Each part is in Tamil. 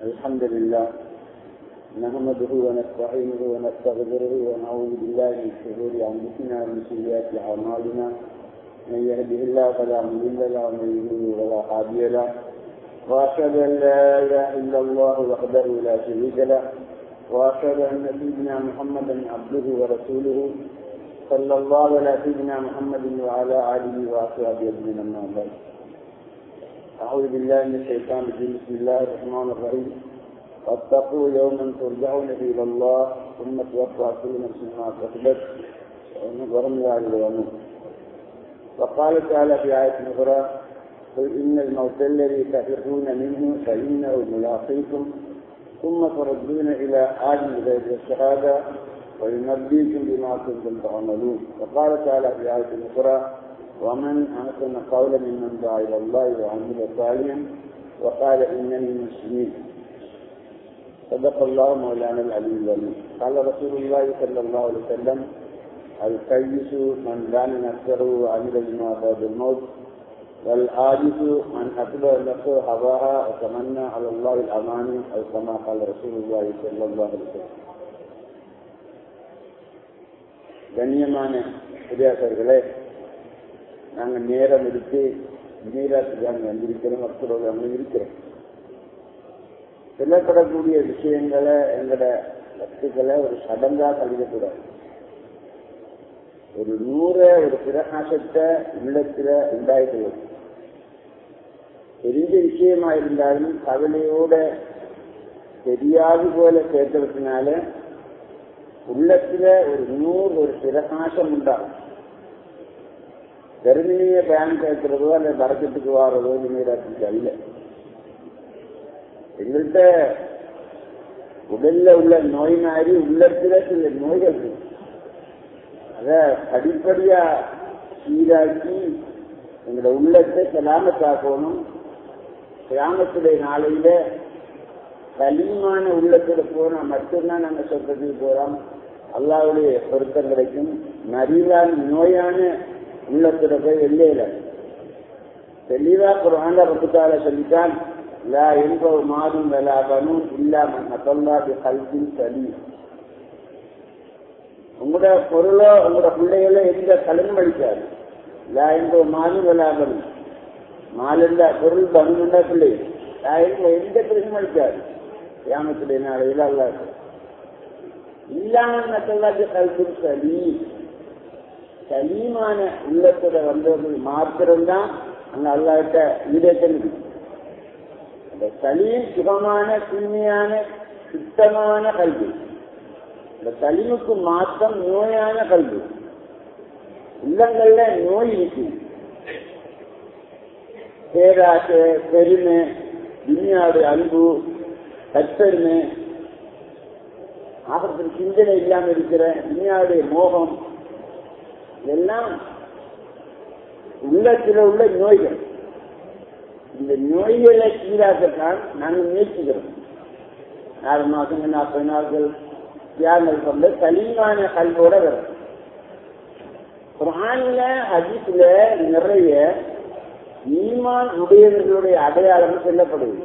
الحمد لله نحمده ونستعينه ونستغفره ونعوذ بالله من شرور انفسنا ومن سيئات اعمالنا من يهده الله فلا مضل له ومن يضلل فلا هادي له واشهد ان لا اله الا الله وحده لا شريك له واشهد ان سيدنا محمدا عبده ورسوله صلى الله على سيدنا محمد وعلى اله واصحابه اجمعين اما بعد. أعوذ بالله من الشيطان الرجيم. بسم الله الرحمن الرحيم. واتقوا يوما ترجعون فيه إلى الله ثم توفى كل نفس ما كسبت وهم لا يظلمون. وقال تعالى في آية أخرى: قل إن الموت الذي تفرون منه فإنه ملاقيكم ثم تردون إلى عالم الغيب والشهادة وينبئكم بما كنتم تعملون. وقال تعالى في آية أخرى: ومن أحسن قولا ممن دعا إلى الله وعمل صالحا وقال إنني من المسلمين. صدق الله مولانا العلي العظيم. قال رسول الله صلى الله عليه وسلم: الكيس من دان نفسه وعمل بما بعد الموت، والعاجز من أتبع نفسه هواها وتمنى على الله الأماني، أو كما قال رسول الله صلى الله عليه وسلم. கண்ணியமான வித்தியாசர்களே, நாங்கள் நேரம் எடுத்து மீராசுக்கு அங்கே வந்திருக்கிறோம், மக்களோடு அங்கே இருக்கிறோம். சொல்லப்படக்கூடிய விஷயங்களை எங்களோட கருத்துக்களை ஒரு சடங்காக கழிக்கக்கூடாது. ஒரு ஒரு பிரகாசத்தை உள்ளத்துல உண்டாயிட்டு தெரிஞ்ச விஷயமா இருந்தாலும் கவலையோட தெரியாது போல கேட்கறதுனால உள்ளத்துல ஒரு பிரகாசம் உண்டாகும். கர்ப்பிணிய பயன் கேட்கிறதோ அல்ல பறக்கத்துக்கு வாரதோ மீராசுக்கு அல்ல. எங்கள்கிட்ட உடல்ல உள்ள நோய் மாதிரி உள்ளத்துல சில நோய்கள் இருக்கு. அத படிப்படியா சீராக்கி எங்களோட உள்ளத்தை செலாமத்தாக்கணும். கிராமத்துடைய நாளையில களிமான உள்ளத்துல போனா மட்டும்தான் நாங்க சொல்றதுக்கு போறோம். அல்லாவுடைய பொருத்தம் கிடைக்கும். நரிவான நோயான உள்ளத்துல போய் வெள்ளையில தெளிவா குர்ஆன்ல ரப்பத்தால சொல்லிட்டான்: லா யன்ஃபஉ மாலும் வலா பனூன் இல்லா மன் அத்தல்லா பிகல்பின் சலீம். உங்களோட பொருளோ உங்களோட பிள்ளைகளோ எந்த கலனும் அளிக்காது. லா யன்ஃபஉ மாலும் வலா பனூன், மாலுண்டா பொருள், பனுண்டா பிள்ளை, எந்த பிரச்சனையும் அளிக்காது. கியாமத்துடைய நாளையில அல்லாஹ் இல்லா மன் அத்தல்லா பிகல்பின் சலீம், சலீமான உள்ளத்தோட வந்தவர்கள் மாத்திரம்தான் அங்க அல்லாஹ்கிட்ட ஈடேற்றம். அந்த சலீம் சுகமான தூய்மையான சுத்தமான கல்வி. இந்த சலீமுக்கு மாற்றம் நோயான கல்வி. உள்ளங்கள்ல நோய் இருக்கு. பேராசை, பெருமை, துன்யாவுடைய அன்பு, தற்பெருமை, ஆபத்தில் சிந்தனை இல்லாம இருக்கிற துன்யாவுடைய மோகம், இதெல்லாம் உள்ளத்தில் உள்ள நோய்கள். இந்த நோய்களை சீராக்கத்தான் நாங்கள் முயற்சிக்கிறோம். 4 மாதங்கள் 40 நாட்கள் தியாகங்கள் கொண்ட சலீமான கல்வோட வரும். குர்ஆன்ல ஹதீஸ்ல நிறைய ஈமான் உடையவர்களுடைய அடையாளம் சொல்லப்படுது.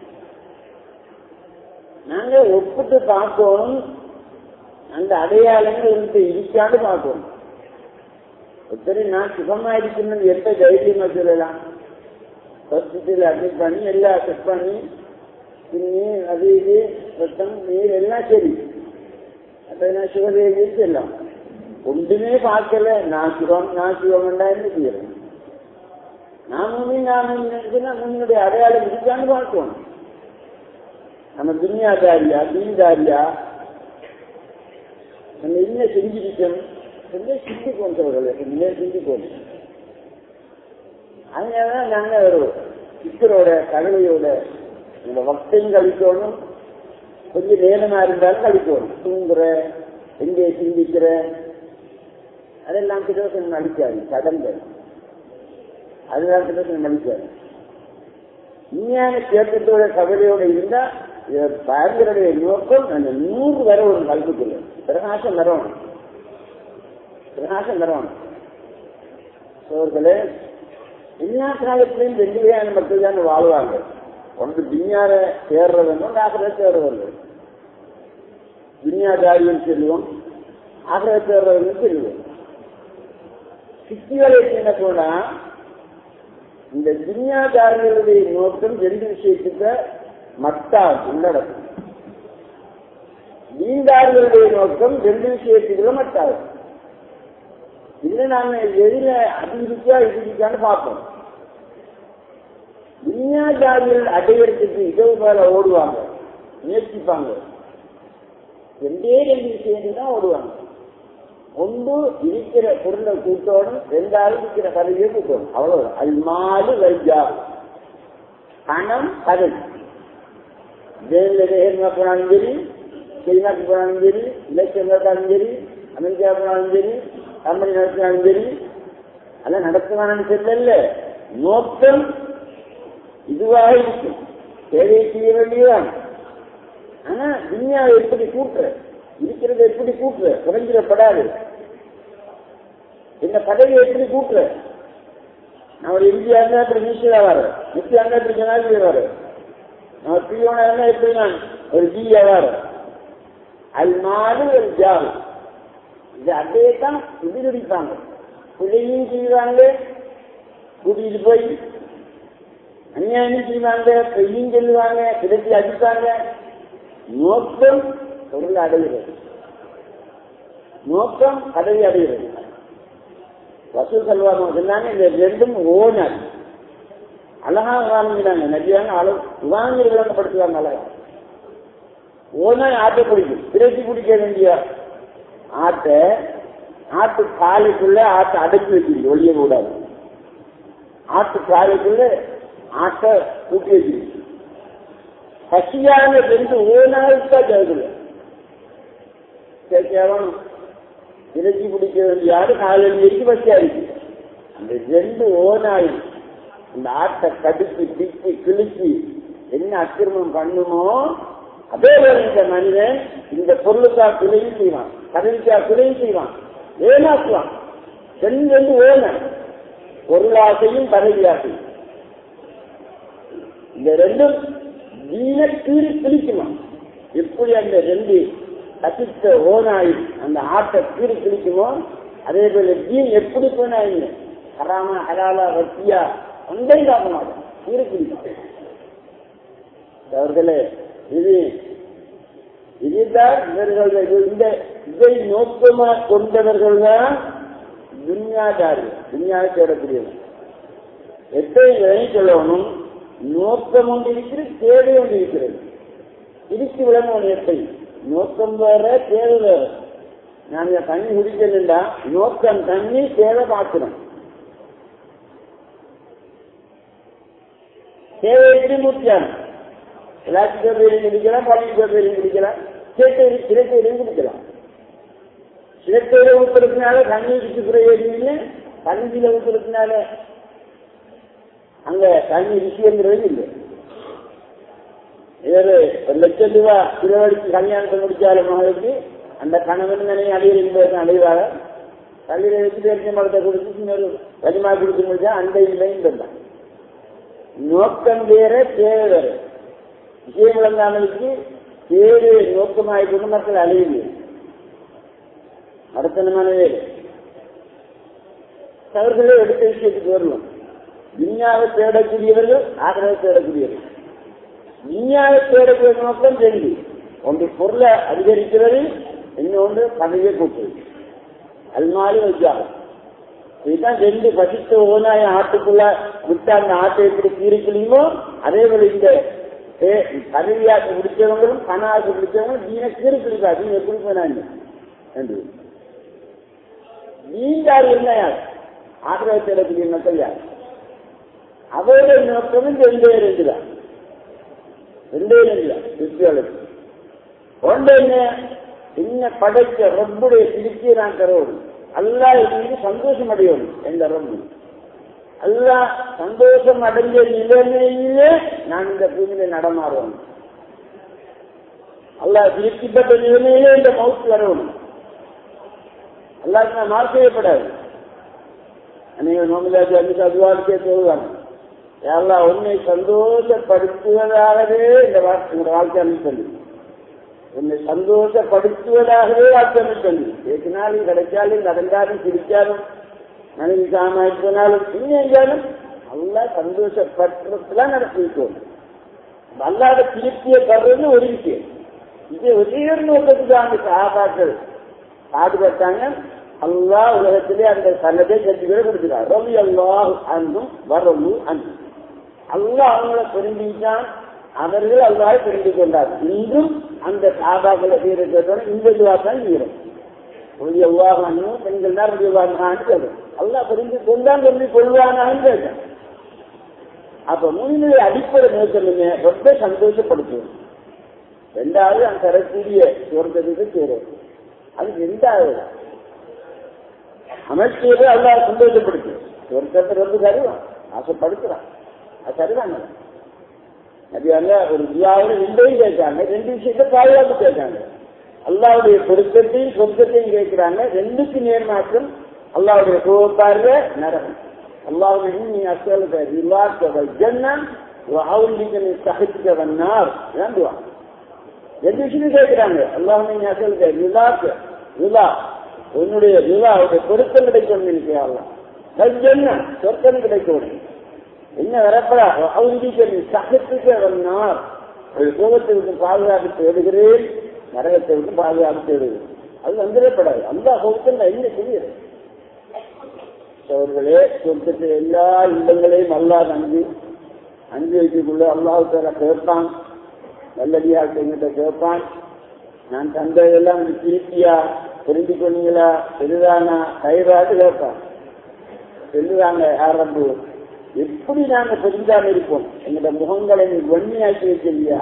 நாங்க ஒப்பிட்டு பார்க்கணும். அந்த அடையாளங்கள் இருக்கான்னு பார்க்கணும். ஒருத்தரை நான் சுகமா இருக்கணும் எந்த தைரியமா சொல்லலாம்? ஹாஸ்பிட்டல் அட்மிட் பண்ணி எல்லாம் செக் பண்ணி பின்னி அது இது ரத்தம் நீர் எல்லாம் சரி, அப்ப நான் சுகதேவி செல்லாம் ஒன்றுமே பார்க்கல. நான் சுகம்டா என்ன செய்யறேன்? முன்னுடைய அடையாளம் இருக்கான்னு பார்க்கணும். நம்ம துன்யாதாரியா தீன்தாரியா நம்ம என்ன செஞ்சிருக்கோம் சிந்திக்கோம் சொல்றேன். சிந்திக்கோம். அதனாலதான் நாங்க ஒரு சிக்கரோட கவலையோட இந்த வக்தையும் கழிக்கணும். கொஞ்சம் நேரமா இருந்தாலும் கழிக்கணும். தூங்குற, எங்கே சிந்திக்கிற, அதெல்லாம் கிட்ட அழிக்காது. சடங்கள் அதெல்லாம் கிட்ட அழிக்காது. உண்மையான கேட்டத்தோட கவலையோட இருந்தா பயங்கருடைய நோக்கம் அந்த 100 வரை ஒரு கல்விக்குள்ள பிரகாசம் வரணும். பிரகாசம் வரணும். சோர்களே, எல்லா காலத்திலையும் 2 வகையான மக்கள் தான் வாழ்வாங்க. ஒன்று துன்யாவை சேர்றதுன்னு ஆகிரத்தை சேர்றதில்லை. துன்யாதாரியும் செல்வம், ஆகிரத்தை சேர்றதுன்னு செல்வம். சித்திகளை என்ன போனா இந்த துன்யாதாரிகளுடைய நோக்கம் ரெண்டு விஷயத்துக்கு மட்டா உள்ளடக்கும். தீன்தார்களுடைய நோக்கம் ரெண்டு விஷயத்துக்குள்ள மட்டாது. இதுல நாம எதிர அதிகரிக்கா இதுக்கான்னு பார்ப்போம். துன்யாதாரிகள் அடையறதுக்கு இதவு மேல ஓடுவாங்க, முயற்சிப்பாங்க. ரெண்டே ரெண்டு விஷயங்கள் தான் ஓடுவாங்க. ஒன்று இருக்கிற பொருளை கூட்டோடும், ரெண்டாவது இருக்கிற கதையை கூட்டணும். அவ்வளவு. அது மாடு வைஜா பணம் கதை. ஜெயில போனாலும் சரி, சைனாக்கு போனாலும் சரி, இலக்கியம் நடத்தாலும் சரி, அமெரிக்கா போனாலும் சரி, கம்பெனி நடத்தினாலும் சரி, அதெல்லாம் நடத்துவானு தெரியல. நோக்கம் இதுவாக இருக்கும். தேவையை செய்ய வேண்டியதான். ஆனா துன்யாவை எப்படி கூட்டுற, இருக்கிறத எப்படி கூட்டுற, குறைஞ்சிடப்படாது. இந்த பதவியை எப்படி கூட்டுற? நான் ஒரு இந்தியா இருந்தா இப்படி மினிஸ்டரா வர, மிஸ்டர் இருந்தா இப்படி ஜனாதிபதி வர, நான் பிரியோனா இருந்தா எப்படி நான் ஒரு ஜியா வர. அது மாடு ஒரு ஜால். இது அதே தான் எதிரொலிப்பாங்க. பிள்ளையும் செய்வாங்க, கூட்டிட்டு போய் அநியாயம் செய்வாங்க, பெய்யும் சொல்லுவாங்க, கிடைச்சி அடிப்பாங்க. நோக்கம் பொருள் அடைகிறது, நோக்கம் பதவி அடைகிறது. வசூல் செல்வாங்க சொன்னாங்க, இந்த ரெண்டும் ஓனர் அழகா வாங்கினாங்க. நதியான அளவு வாங்கி விளங்கப்படுத்துவாங்க. அழகா ஓனர் ஆட்டை பிடிக்கும், திரைச்சி பிடிக்க வேண்டிய ஆட்டை ஆட்டு காலுக்குள்ள ஆட்டை அடைச்சி வச்சிருக்கு, ஒழிய கூடாது. ஆட்டு காலுக்குள்ள ஆட்டை கூட்டி வச்சிருக்கு. பசியான ரெண்டு ஓனாருக்கா தேவையில்லை. கேட்கணும் இறைச்சி பிடிக்க வேண்டிய ஆடு காலையில் இருக்கு, பசியா இருக்கு. அந்த ரெண்டு ஓனாயும் இந்த ஆட்டை கடிச்சு பிச்சு கிழிச்சு என்ன அக்கிரமம் பண்ணுமோ அதே போல இந்த மனிதன் இந்த பொருளுக்கா பிழையும் செய்வான், பதவிக்கா பிழையும் செய்வான், ஏமாற்றுவான். ரெண்டு ஓன பொருளாசையும் பதவியாசையும் இந்த ரெண்டும் வீண கீறி கிழிக்குமா? எப்படி அந்த ரெண்டு கசித்த ஓனாயில் அந்த ஆட்டை கீறி கிழிக்குமோ அதே போல தீன் எப்படி போனாயிங்க ஹராமா ஹலாலா வட்டியா ஒன்றையும் காக்க மாட்டோம், கீறி கிழிக்கும். அவர்களே இதுதான் இவர்கள் இந்த இதை நோக்கமாக கொண்டவர்கள் தான் துன்யாதாரிகள், துன்யாவை தேடக்கூடியவர்கள். எப்படி சொல்லணும்? நோக்கம் ஒன்று இருக்கிறது, தேவை ஒன்று இருக்கிறது. இடிச்சு விளங்க எப்படி நோக்கம் வேற தேவை வேற. நாங்க தண்ணி குடிக்கணும்டா நோக்கம் தண்ணி, தேவை பார்க்கிறோம். தேவை எப்படி மூர்த்தியான எல்லாத்துக்கும் பேரையும் குடிக்கலாம், பழனிக்கு பேரையும் குடிக்கலாம், சிரட்டையிலையும் குடிக்கலாம். சிரட்டையில ஊத்துறதுனால தண்ணீருக்கு பிரயோஜனம், பழஞ்சியில ஊத்துறதுனால அங்க தண்ணி ருசிங்கிறது இல்லை. ஒரு ₹1,00,000 செலவழிச்சு கல்யாணத்தை முடிச்சாலும் மகளுக்கு அந்த கணவன் தானே அடையிறது அடைவாக கல்வியை வச்சு பேரிச்ச மரத்தை கொடுத்து இன்னொரு வஜமா கொடுத்து முடிச்சா அந்த இல்லையும் தான். நோக்கம் வேற, தேவை வேற. விஷயம் விளங்காமலுக்கு தேவை நோக்கமாயிட்டு மக்கள் அழியுது. மரத்தனமான வேறு அவர்களே எடுத்த விஷயத்துக்கு வரணும். துன்யாவை தேடக்கூடியவர்கள், ஆகிரத்தை தேடக்கூடியவர்கள். துன்யாவை தேடக்கூடிய நோக்கம் ரெண்டு. ஒன்று பொருளை அதிகரிக்கிறது, இன்னொன்று பதவியை கூட்டுறது. அல்மாலி வச்சாகும். இதுதான் ரெண்டு பசித்த ஓனாய ஆட்டுக்குள்ள விட்டா அந்த ஆட்டை எப்படி கீரிக்கலையுமோ அதே போல இந்த பதவியாக்கு பிடிச்சவங்களும் கணாக்கு பிடிச்சவங்களும் நீங்க கீரிக்கலிக்காது எப்படி போனாங்க என்று நீண்டார் என்ன யார் ஆக்கிரத்தை தேடக்கூடிய மக்கள் யார்? அவருடைய நோக்கமும் ரெண்டே ரெண்டு தான். கிறிஸ்துவர்களுக்கு ஒன்று என்ன படைத்த ரப்புடைய திருப்தியை நான் தரணும். அல்லாஹ் மீது சந்தோஷம் அடையணும். எந்த ரப்பு அல்லாஹ் சந்தோஷம் அடைஞ்ச நிலைமையிலே நான் இந்த பூமியில நடமாறுவேன். அல்லாஹ் திருப்திப்பட்ட நிலைமையிலே இந்த மவுத்து வரணும். அல்லாஹ் நான் மார்க் செய்யப்படாது. அநேக நோமிலாஜி அதுவாழ்க்கையை சொல்லுவாங்க. யாரெல்லாம் உன்னை சந்தோஷப்படுத்துவதாகவே இந்த வாழ்க்கை அமைப்பது, உன்னை சந்தோஷப்படுத்துவதாகவே வாழ்க்கை அமைப்பது. பேசினாலும் கிடைச்சாலும் நடந்தாலும் சிரிச்சாலும் மனைவி சாமானினாலும் இன்னும் நல்லா சந்தோஷப்படுறதுலாம் நடத்திருக்கோம். அல்லாத திருப்தியை தர்றது ஒரு விஷயம். இது ஒரே நோக்கத்துக்கு சஹாபாக்கள் பாடுபட்டாங்க. அல்லாஹ் உலகத்திலே அந்த சன்னதை செஞ்சுக்கிற கொடுக்கிறார். ரவி அல்லாஹ் அன்பும் வரவு அன்பு. அல்லாஹ் அவங்களை புரிஞ்சுட்டான், அவர்கள் அல்லாஹை புரிந்து கொண்டார். இன்றும் அந்த சஹாபாக்களை செய்யறதோட இந்த துவாத்தான் செய்யறோம். ரவி அல்லாஹ் அன்பும் பெண்கள் தான் ரவி அல்லாஹ் சொல்றோம். அல்லாஹ் புரிந்து கொண்டான் சொல்லி கொள்வானான்னு கேட்டேன். அப்ப மூணுடைய அடிப்படை நோக்கம் என்ன? ரொம்ப சந்தோஷப்படுத்துவோம். ரெண்டாவது அந்த தரக்கூடிய சொர்க்கத்துக்கு சேரும். அது ரெண்டாவது அமைச்சர் அல்லாஹ் சந்தோஷப்படுத்து சொர்க்கத்தை ரொம்ப தருவான், ஆசைப்படுத்துறான். அது சரிதாங்க. அது ஒரு துஆவில் ரெண்டையும் கேட்காங்க, ரெண்டு விஷயத்தை பாதுகாப்பு கேட்காங்க. அல்லாஹ்வுடைய பொருத்தத்தையும் சொர்க்கத்தையும் கேட்கிறாங்க. ரெண்டுக்கு நேர்மாற்றம் அல்லாஹ்வுடைய கோபப்பார்வ நரகம். اللهم إني أسألك رضاك والجنة وأعوذ بك من سخطك والنار. இதான் துஆ. ரெண்டு விஷயம் கேட்கிறாங்க. اللهم إني أسألك رضاك, ரிலா உன்னுடைய ரிலாவுடைய பொருத்தம் கிடைக்கும் இருக்கு. அல்லாஹ் வல்ஜன்னா சொர்க்கம் கிடைக்கும். என்ன வரப்படா أعوذ بك من سخطك والنار. ஒரு கோபத்திற்கு பாதுகாப்பு தேடுகிறேன், நரகத்திற்கு பாதுகாப்பு தேடுகிறேன். அது வந்துடப்படாது. அல்லாஹ் கோபத்தில் என்ன செய்யுது? அவர்களே சொர்க்கத்தை எல்லா இல்லங்களையும் அல்லாஹ் அஞ்சு வைக்கக்குள்ள அல்லாஹ் கேட்பான். நல்லடியாக எங்கிட்ட கேட்பான், நான் தந்ததெல்லாம் திருப்தியா, புரிந்து கொண்டீங்களா, பெரிதானா, கைராட்டு கேட்பான். சொல்லுவாங்க யாரம்பு, எப்படி நாங்க புரிந்தாம இருப்போம்? எங்களோட முகங்களை நீ வன்மையாக்கி வைக்கலையா?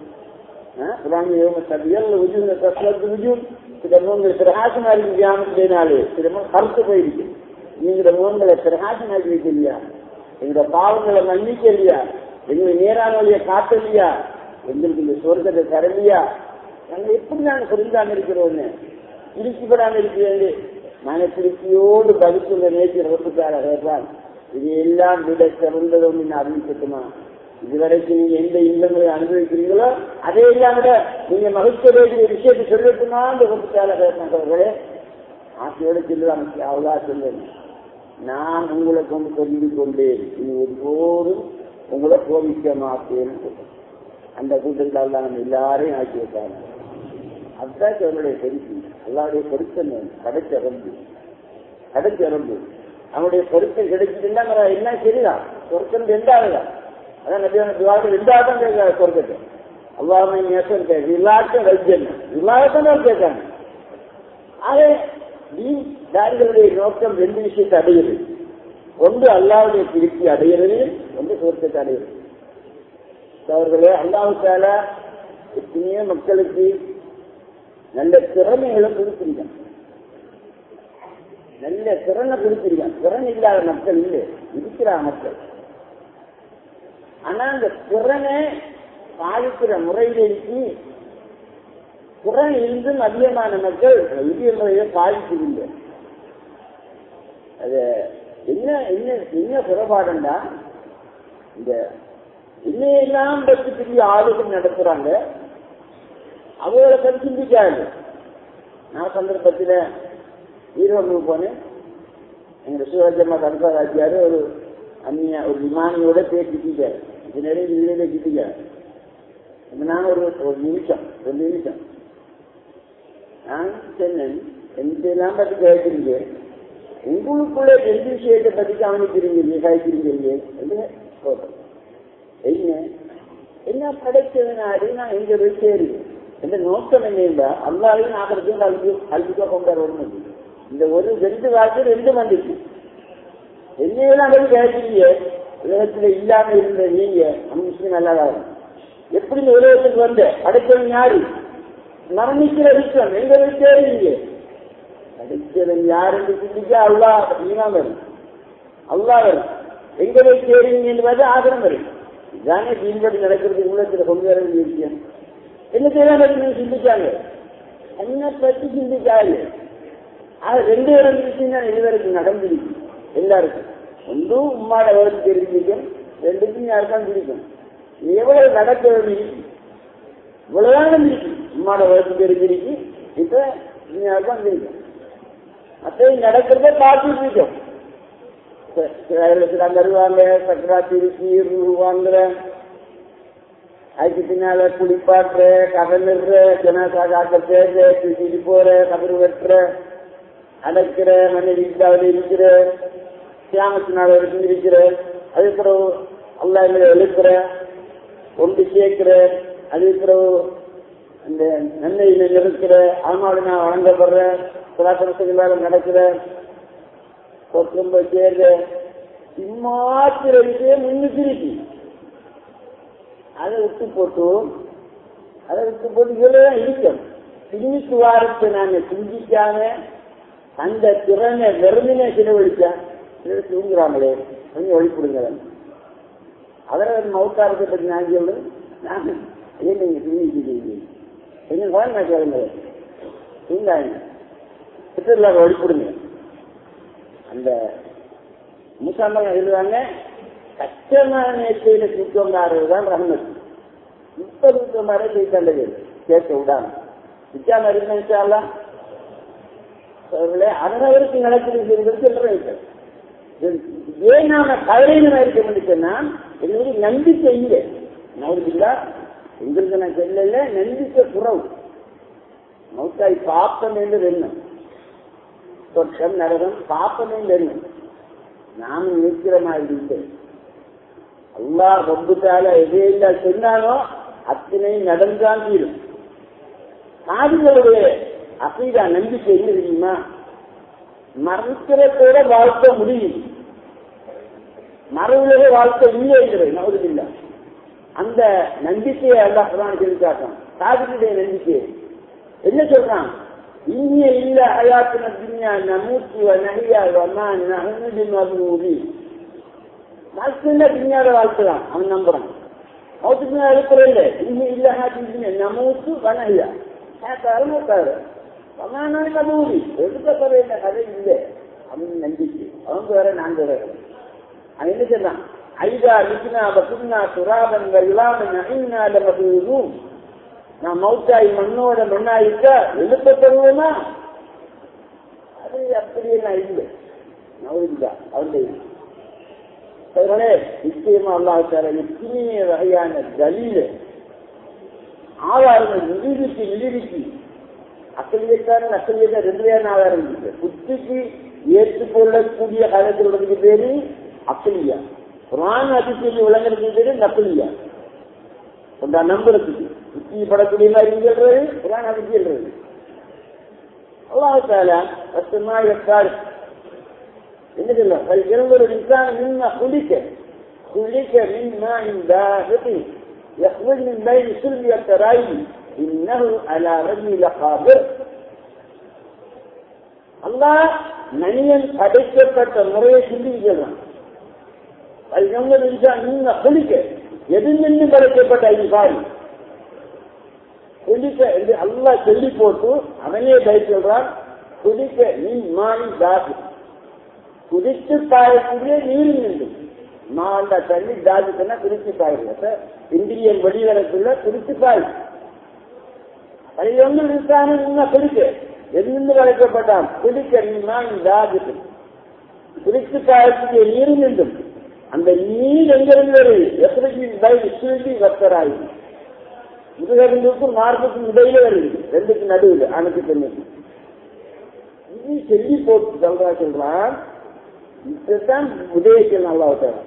சில முகங்கள் பிரகாசமா இருக்கு, கிராமத்தினாலே சில முகம் கருத்து போயிருக்கு. நீங்கள முகங்களை பிரகாசமாக்கி வைக்கலையா? எங்களோட பாவங்களை மன்னிக்கலையா? எங்களை நேரான வழியை காட்டலையா? எங்களுக்கு இந்த சொர்க்கத்தை தரலையா? நாங்க எப்படி நாங்க புரிந்தாம இருக்கிறோன்னு திருப்திப்படாம இருக்கிறது. நாங்க திருப்தியோடு பகுத்துள்ள நேற்று ரொம்பக்கார கேட்பான். இது எல்லாம் விட சிறந்தது ஒன்று அறிவிக்கட்டுமா? இதுவரைக்கும் நீங்க எந்த இல்லங்களை அனுபவிக்கிறீங்களோ அதே எல்லாம் விட நீங்க மகிழ்ச்சி வேண்டிய விஷயத்தை சொல்லட்டுமா? அந்த ரொம்பக்கார கேட்பாங்களே ஆசையோடு சொல்லுவாங்க. அவ்வளோ சொல்லுங்க, நான் உங்களை கொண்டு சொல்லி கொண்டேன், நீ ஒருபோதும் உங்களை கோபிக்க மாட்டேன்னு சொல்றேன். அந்த கூட்டத்தில் நம்ம எல்லாரையும் ஆக்கி வைப்பாங்க. அதுதான் அவனுடைய பொறுப்பு. எல்லாருடைய பொருத்தம் கடைச்சரம்பு அவனுடைய பொருத்தம் கிடைச்சதுன்னா என்ன சரிதான். சொர்க்கம் ரெண்டாவது அதான் நபியான ரெண்டாவது தான் கேட்க சொர்க்கத்தை. அல்லாஹ்வை நேசம் கேட்க விளாட்ட வைஜன் விளாட்டதான் கேட்காங்க. ஆக தாரிகளுடைய நோக்கம் ரெண்டு விஷயத்தை அடைகிறது. ஒன்று அல்லாஹ்வுடைய திருப்தி அடைகிறது, ஒன்று சொர்க்கத்தை அடைகிறது. அவர்களே அல்லாஹ் தஆலா எத்தனையோ மக்களுக்கு நல்ல திறமைகளை கொடுத்திருக்கான், நல்ல திறனை கொடுத்திருக்கான். திறன் இல்லாத மக்கள் இல்லை, இருக்கிற மக்கள். ஆனா அந்த திறனை பாதிக்கிற முறையிலிருக்கு. திறன் இருந்தும் அதிகமான மக்கள் விதிய முறையை பாதிக்கவில்லை. அது என்ன என்ன என்ன குறைபாடுண்டா, இந்த இன்னையெல்லாம் பற்றி பெரிய ஆளுகள் நடத்துறாங்க, அவங்களை பற்றி சிந்திக்காது. நான் சந்தர்ப்பத்தில் ஈரோடு போனேன். எங்க சிவராஜம்மா கருப்பாச்சியாரு ஒரு அந்நிய ஒரு விமானியோட பேசிட்டாரு. இது நிறைய வீடியோல கிட்டிக்காரு. நான் ஒரு நிமிஷம் நான் சொன்னேன், எல்லாம் பற்றி கேட்கிறீங்க, உங்களுக்குள்ள எந்த விஷயத்தை பற்றி கவனிக்கிறீங்க, நிகாய்க்கிறீங்க என்ன படைச்சதுனாரு நான் எங்க போய் சேருவேன். எந்த நோக்கம் என்ன அல்லாவையும் ஆகிறதையும் அல்பிக்கா கொண்டாடுவோம். இந்த ஒரு ரெண்டு வாக்கு ரெண்டு வந்துச்சு. என்னையெல்லாம் போய் கேட்கிறீங்க, உலகத்துல இல்லாம இருந்த நீங்க நம்ம நல்லாதான் எப்படி இந்த உலகத்துக்கு வந்த படைச்சவன் யாரு? மரணிக்கிற விஷயம் எங்க போய் சேருவீங்க? படைச்சவன் யாருன்னு சிந்திக்கா அல்லாஹ் வரும். அல்லாஹ் வரும். எங்க போய் சேருவீங்க என்பது ஆதரம் வரும். இதானே தீன்படி நடக்கிறது உள்ளத்துல கொண்டு வர வேண்டிய விஷயம். என்ன செய்யலாம் சிந்திக்காங்க, என்ன பற்றி சிந்திக்காது. அது ரெண்டு விஷயம் தான் இதுவரைக்கும் நடந்திருக்கு எல்லாருக்கும். ஒன்றும் உம்மாட வேறு தெரிஞ்சிக்கும், ரெண்டுக்கும் யாருக்கான் பிடிக்கும். எவ்வளவு நடக்கிறது இவ்வளவுதான் இருக்கு. உம்மாட வயசுக்கு இருக்கு. இப்ப யாருக்கான் பிடிக்கும். மற்ற நடக்கிறத பார்த்துட்டு இருக்கோம். தருவாங்க, சக்கராத்தி வாங்குற, அதுக்கு பின்னால குளிப்பாட்டுற, கதந்துடுற, ஜனாசா காக்க சேர்ற, தூக்கிட்டு போற, கதறு வெட்டுற, அடைக்கிற, மனைவி இருக்கிற, சியாமத்தினால இருக்கிற, அதுக்கப்புறம் அல்லாஹ் எழுப்புற, ஒன்று சேர்க்கிற, அதுக்கப்புறம் அந்த நன்மையில நிறுத்துற, ஆமாடு நான் வழங்கப்படுற, சிலாசனங்களால நடக்கிற, சொற்கம்ப சேர்ற, இம்மாத்திர விஷயம் முன்னுக்கு இருக்கு. அதை விட்டு போட்டு இவ்வளவுதான் இருக்கும். சிந்திக்கு வாரத்தை நாங்க சிந்திக்காம அந்த திறனை வெறுமனே செலவழிச்சா தூங்குறாங்களே கொஞ்சம் ஒழிப்பிடுங்க. அதில் மௌத்தாரத்தை பற்றி நான் சொல்லு, நான் ஏன் நீங்க சிந்திக்கிறீங்க கொஞ்சம் கூட நான் கேளுங்க, தூங்காங்க ஒழிப்பிடுங்க. அந்த முசாம எழுதுவாங்க, கஷ்டமான நேற்றையில தூக்கம்தான் ரஹ்மத். இப்ப தூக்கமாரே செய்தது கேட்க விடாம நிச்சயமா இருந்தாலும் அதனவருக்கு நடக்கிறது. ஏன் நாம கவலையினா இருக்க முடியும்னா எங்களுக்கு நம்பிக்கை இல்லை. நவருங்களா எங்களுக்கு நான் சொல்லல, நம்பிக்கை குறவு. மௌத்தாய் பாப்பம் என்று எண்ணம், சொர்க்கம் நரகம் பாப்பம் என்று எண்ணம். நாம நிற்கிற மாதிரி இல்லை. அல்லாஹ் ரப்புத்தால எதையெல்லாம் சொன்னானோ அத்தனை நடந்தான் தீரும். சாதிகளுடைய அசைதா நம்பிக்கை என்ன தெரியுமா? மறுக்கிறதோட வாழ்க்கை முடியும், மறுவுலக வாழ்க்கை இல்லைங்கிறது நவதில்ல. அந்த நம்பிக்கையை அல்லாஹ் குர்ஆன் சொல்லி காட்டும். சாதிகளுடைய நம்பிக்கை என்ன சொல்றான்? இனிய இல்ல ஹயாத்துன துன்யா நமூத்து வ நஹ்யா வ மா நஹ்னு பிமபூரி. வாழ்க்கையில துன்யாவோட வாழ்க்கை தான் அவன் நம்புறான். மௌத்துக்கு இருக்கிறது இனிய இல்ல ஹயாத்துன நமூத்து வ நஹ்யா மூத்தாரு சமானான கபூரி எடுக்கப்பட வேண்டிய கதை இல்லை. அவன் நம்பிக்கை, அவங்க வேற நாங்க வேற. அவன் என்ன சொல்றான்? ஐதா லிக்னா பசுனா சுராபன் இல்லாம நகைனாலும் நான் மௌத்தாய் மண்ணோட மண்ணாயிருக்கா எழுப்ப தருவேனா? அது அப்படியெல்லாம் இல்லை. நவருதான் அவருடைய நிச்சயமா அல்லாஹ் எத்தனைய வகையான தலீல ஆதாரங்கள் நிரூபிச்சு அக்கலியக்காரன் அக்கலியக்கார ரெண்டு பேரும் ஆதாரம் இருக்கு. புத்திக்கு ஏற்றுக்கொள்ளக்கூடிய காலத்தில் பேரு அக்கலியா, குர்ஆன் ஹதீஸ் விளங்குறதுக்கு பேரு நக்கலியா. கொண்டா நம்புறதுக்கு புத்தி படக்கூடிய மாதிரி சொல்றது குர்ஆன் ஹதீஸ் சொல்றது. அல்லாஹ் தஆலா வஸ்மா யக்கால் என்ன சொல்ல இன்சான் மின்மா குலிக்க மின்மா இந்தாஹி يخرج من بين سلب الترائب إنه على رجل لقادر. அல்லாஹ் மனிதன் படைக்கப்பட்ட முறையை சொல்லிக்கிறான். குளிக்க எது நின்று படைக்கப்பட்ட ஐபாரி குளிக்க என்று அல்லாஹ் சொல்லி போட்டு அவனே பயிர் சொல்றான். குளிக்க நீன் மாறி தாது குதித்து பாயக்கூடிய நீர் நின்று மாண்ட தண்ணி தாதுக்குன்னா குதித்து பாயுங்க. இந்திரியன் வெளிவரக்குள்ள குதித்து பாய். அது ஒன்று இருக்கான குளிக்க எதிர்ந்து வளர்க்கப்பட்டான். குளிக்க நீமா தாதுக்கு குதித்து பாயக்கூடிய நீர் நின்றும் அந்த நீர் எங்கிருந்து வருது? எப்படி வத்தராய் முதுகருந்துக்கும் மார்க்குக்கும் இடையில வருது, ரெண்டுக்கு நடுவில் அணுக்கு பெண்ணுக்கு. இது சொல்லி போட்டு சொல்றான். இதுதான் உதயத்தில் நல்லா விட்டாங்க.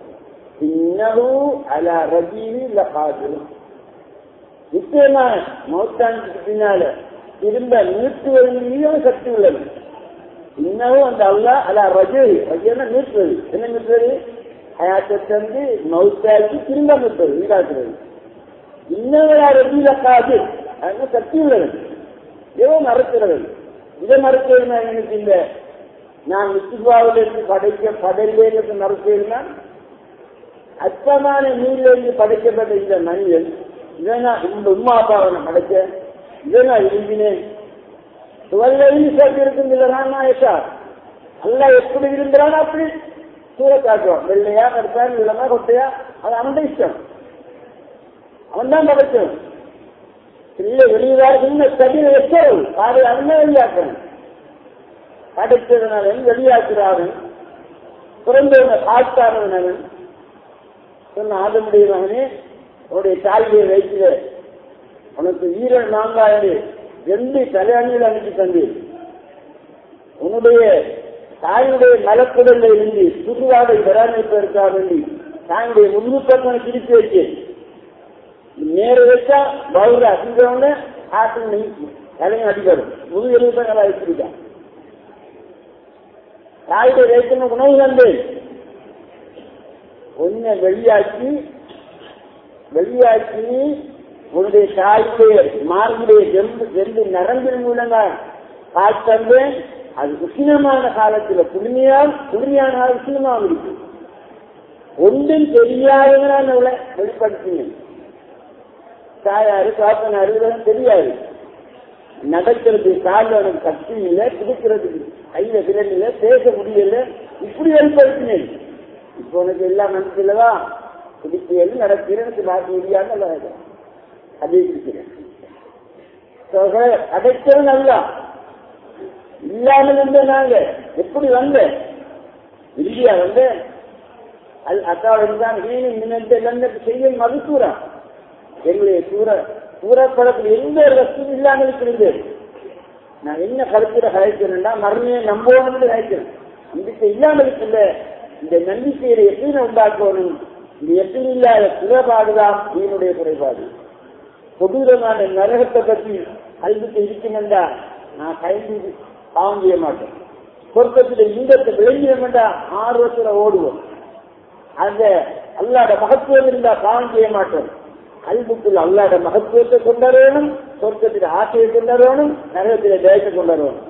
நிச்சயமா மௌத்தானுக்கு பின்னால திரும்ப நிறுத்துவதிலும் சக்தி உள்ளது. இன்னமும் அந்த அல்லாஹ் அலா ரஜூஹி ரஜூனா நிறுத்துவது. என்ன நிறுத்துவது? ஹயாத்தை தந்து மௌத்தாக்கி திரும்ப நிறுத்துவது, ஈடாக்குறது. இன்னும் ரஜூல காது அது சக்தி உள்ளது. ஏதோ மறுக்கிறது. இதை மறுக்கிறது எனக்கு இந்த நான் மிஸ்பாவிலிருந்து படையிலிருந்து மறுக்கிறேன்னா அற்பமான நீரிலிருந்து படைக்கப்பட்ட இந்த மனிதன் இதனா இந்த உமா அப்பாவை படைக்க இதனா விரும்பினேன். துவல்லையும் சேர்த்து இருக்குங்கிற அல்ல எப்படி விரும்புறான் அப்படி காட்டுவான். வெள்ளையா கருப்பா இல்லமா கொட்டையா, அது அவன் இஷ்டம். அவன் தான் படைச்சவன். இல்லை வெளியாகுன்னு தவிர வைக்கிறது அதை அவனே வெளியாக்கணும். படைத்தவன் வெளியாக்குறாவன், பிறந்தவன் ஆட்காரவன் சொன்ன ஆதமுடைய மகனே உன்னுடைய தாலியை வைக்கிற உனக்கு வீரன் நான்காயிரு 2 தலையணியில் அனுப்பி தந்தேன். உன்னுடைய தாயுடைய மலக்குடல்ல இருந்து சுற்றுவாடை பராமரிப்பதற்காக வேண்டி தாயுடைய முன்னுப்பனை பிரித்து வைத்தேன். நேர வச்சா பவுல அசிங்கவங்க ஆட்டு தலையும் அடிப்படும். முதுகெலும்பு நல்லா வச்சிருக்கான். தாயுடைய வைக்கணும் உணவு தந்தேன். ஒன்ன வெளியாக்கி உன்னுடைய தாயுடைய மார்புடைய 2 நரம்பின் மூலங்க காத்தந்தேன். அது உஷ்ணமான காலத்துல குளிமையான உஷ்ணமாக இருக்கு. ஒன்றும் தெரியாதவன வெளிப்படுத்தினேன். தாயாரு காப்பனாரு இதெல்லாம் தெரியாது. நடக்கிறது காலில் உனக்கு சக்தி இல்லை, பிடிக்கிறதுக்கு கையில திறன் இல்லை, பேச முடியல, இப்படி வெளிப்படுத்தினேன். இப்ப உனக்கு எல்லாம் நடக்கலவா பிடிக்கிறது நடக்கிறேன் பார்க்க முடியாம அதே இருக்கிறேன். அடைச்சவன் அல்ல இல்லாமல் இருந்த நாங்க எப்படி வந்த இந்தியா வந்து அக்காவுதான் செய்ய மதுசூரா எங்களுடைய சூறப்படத்தில் எந்த ஒரு வசதியும் இல்லாமல் இருக்கிறது. நான் என்ன கருத்துல கழிக்கிறேன்னா மறுமையை நம்பணும் கழிக்கிறேன். நம்பிக்கை இல்லாமல் இருக்குல்ல, இந்த நம்பிக்கையில எப்படி உண்டாக்கணும். இந்த எப்படி இல்லாத குறைபாடுதான் நீனுடைய குறைபாடு. கொடூரமான நரகத்தை பற்றி கல்விக்கு இருக்குமெண்டா நான் கைது பாவம் செய்ய மாட்டேன். சொர்க்கத்தில் இன்பத்தை விளங்கியமெண்டா ஆர்வத்துல ஓடுவோம். அந்த அல்லாட மகத்துவம் இருந்தா பாவம் செய்ய மாட்டோம். கல்விக்குள் அல்லாட மகத்துவத்தை கொண்டாடணும், சொர்க்கத்தில் ஆசையை கொண்டாடணும், நரகத்தில் ஜெயத்தை கொண்டாடணும்.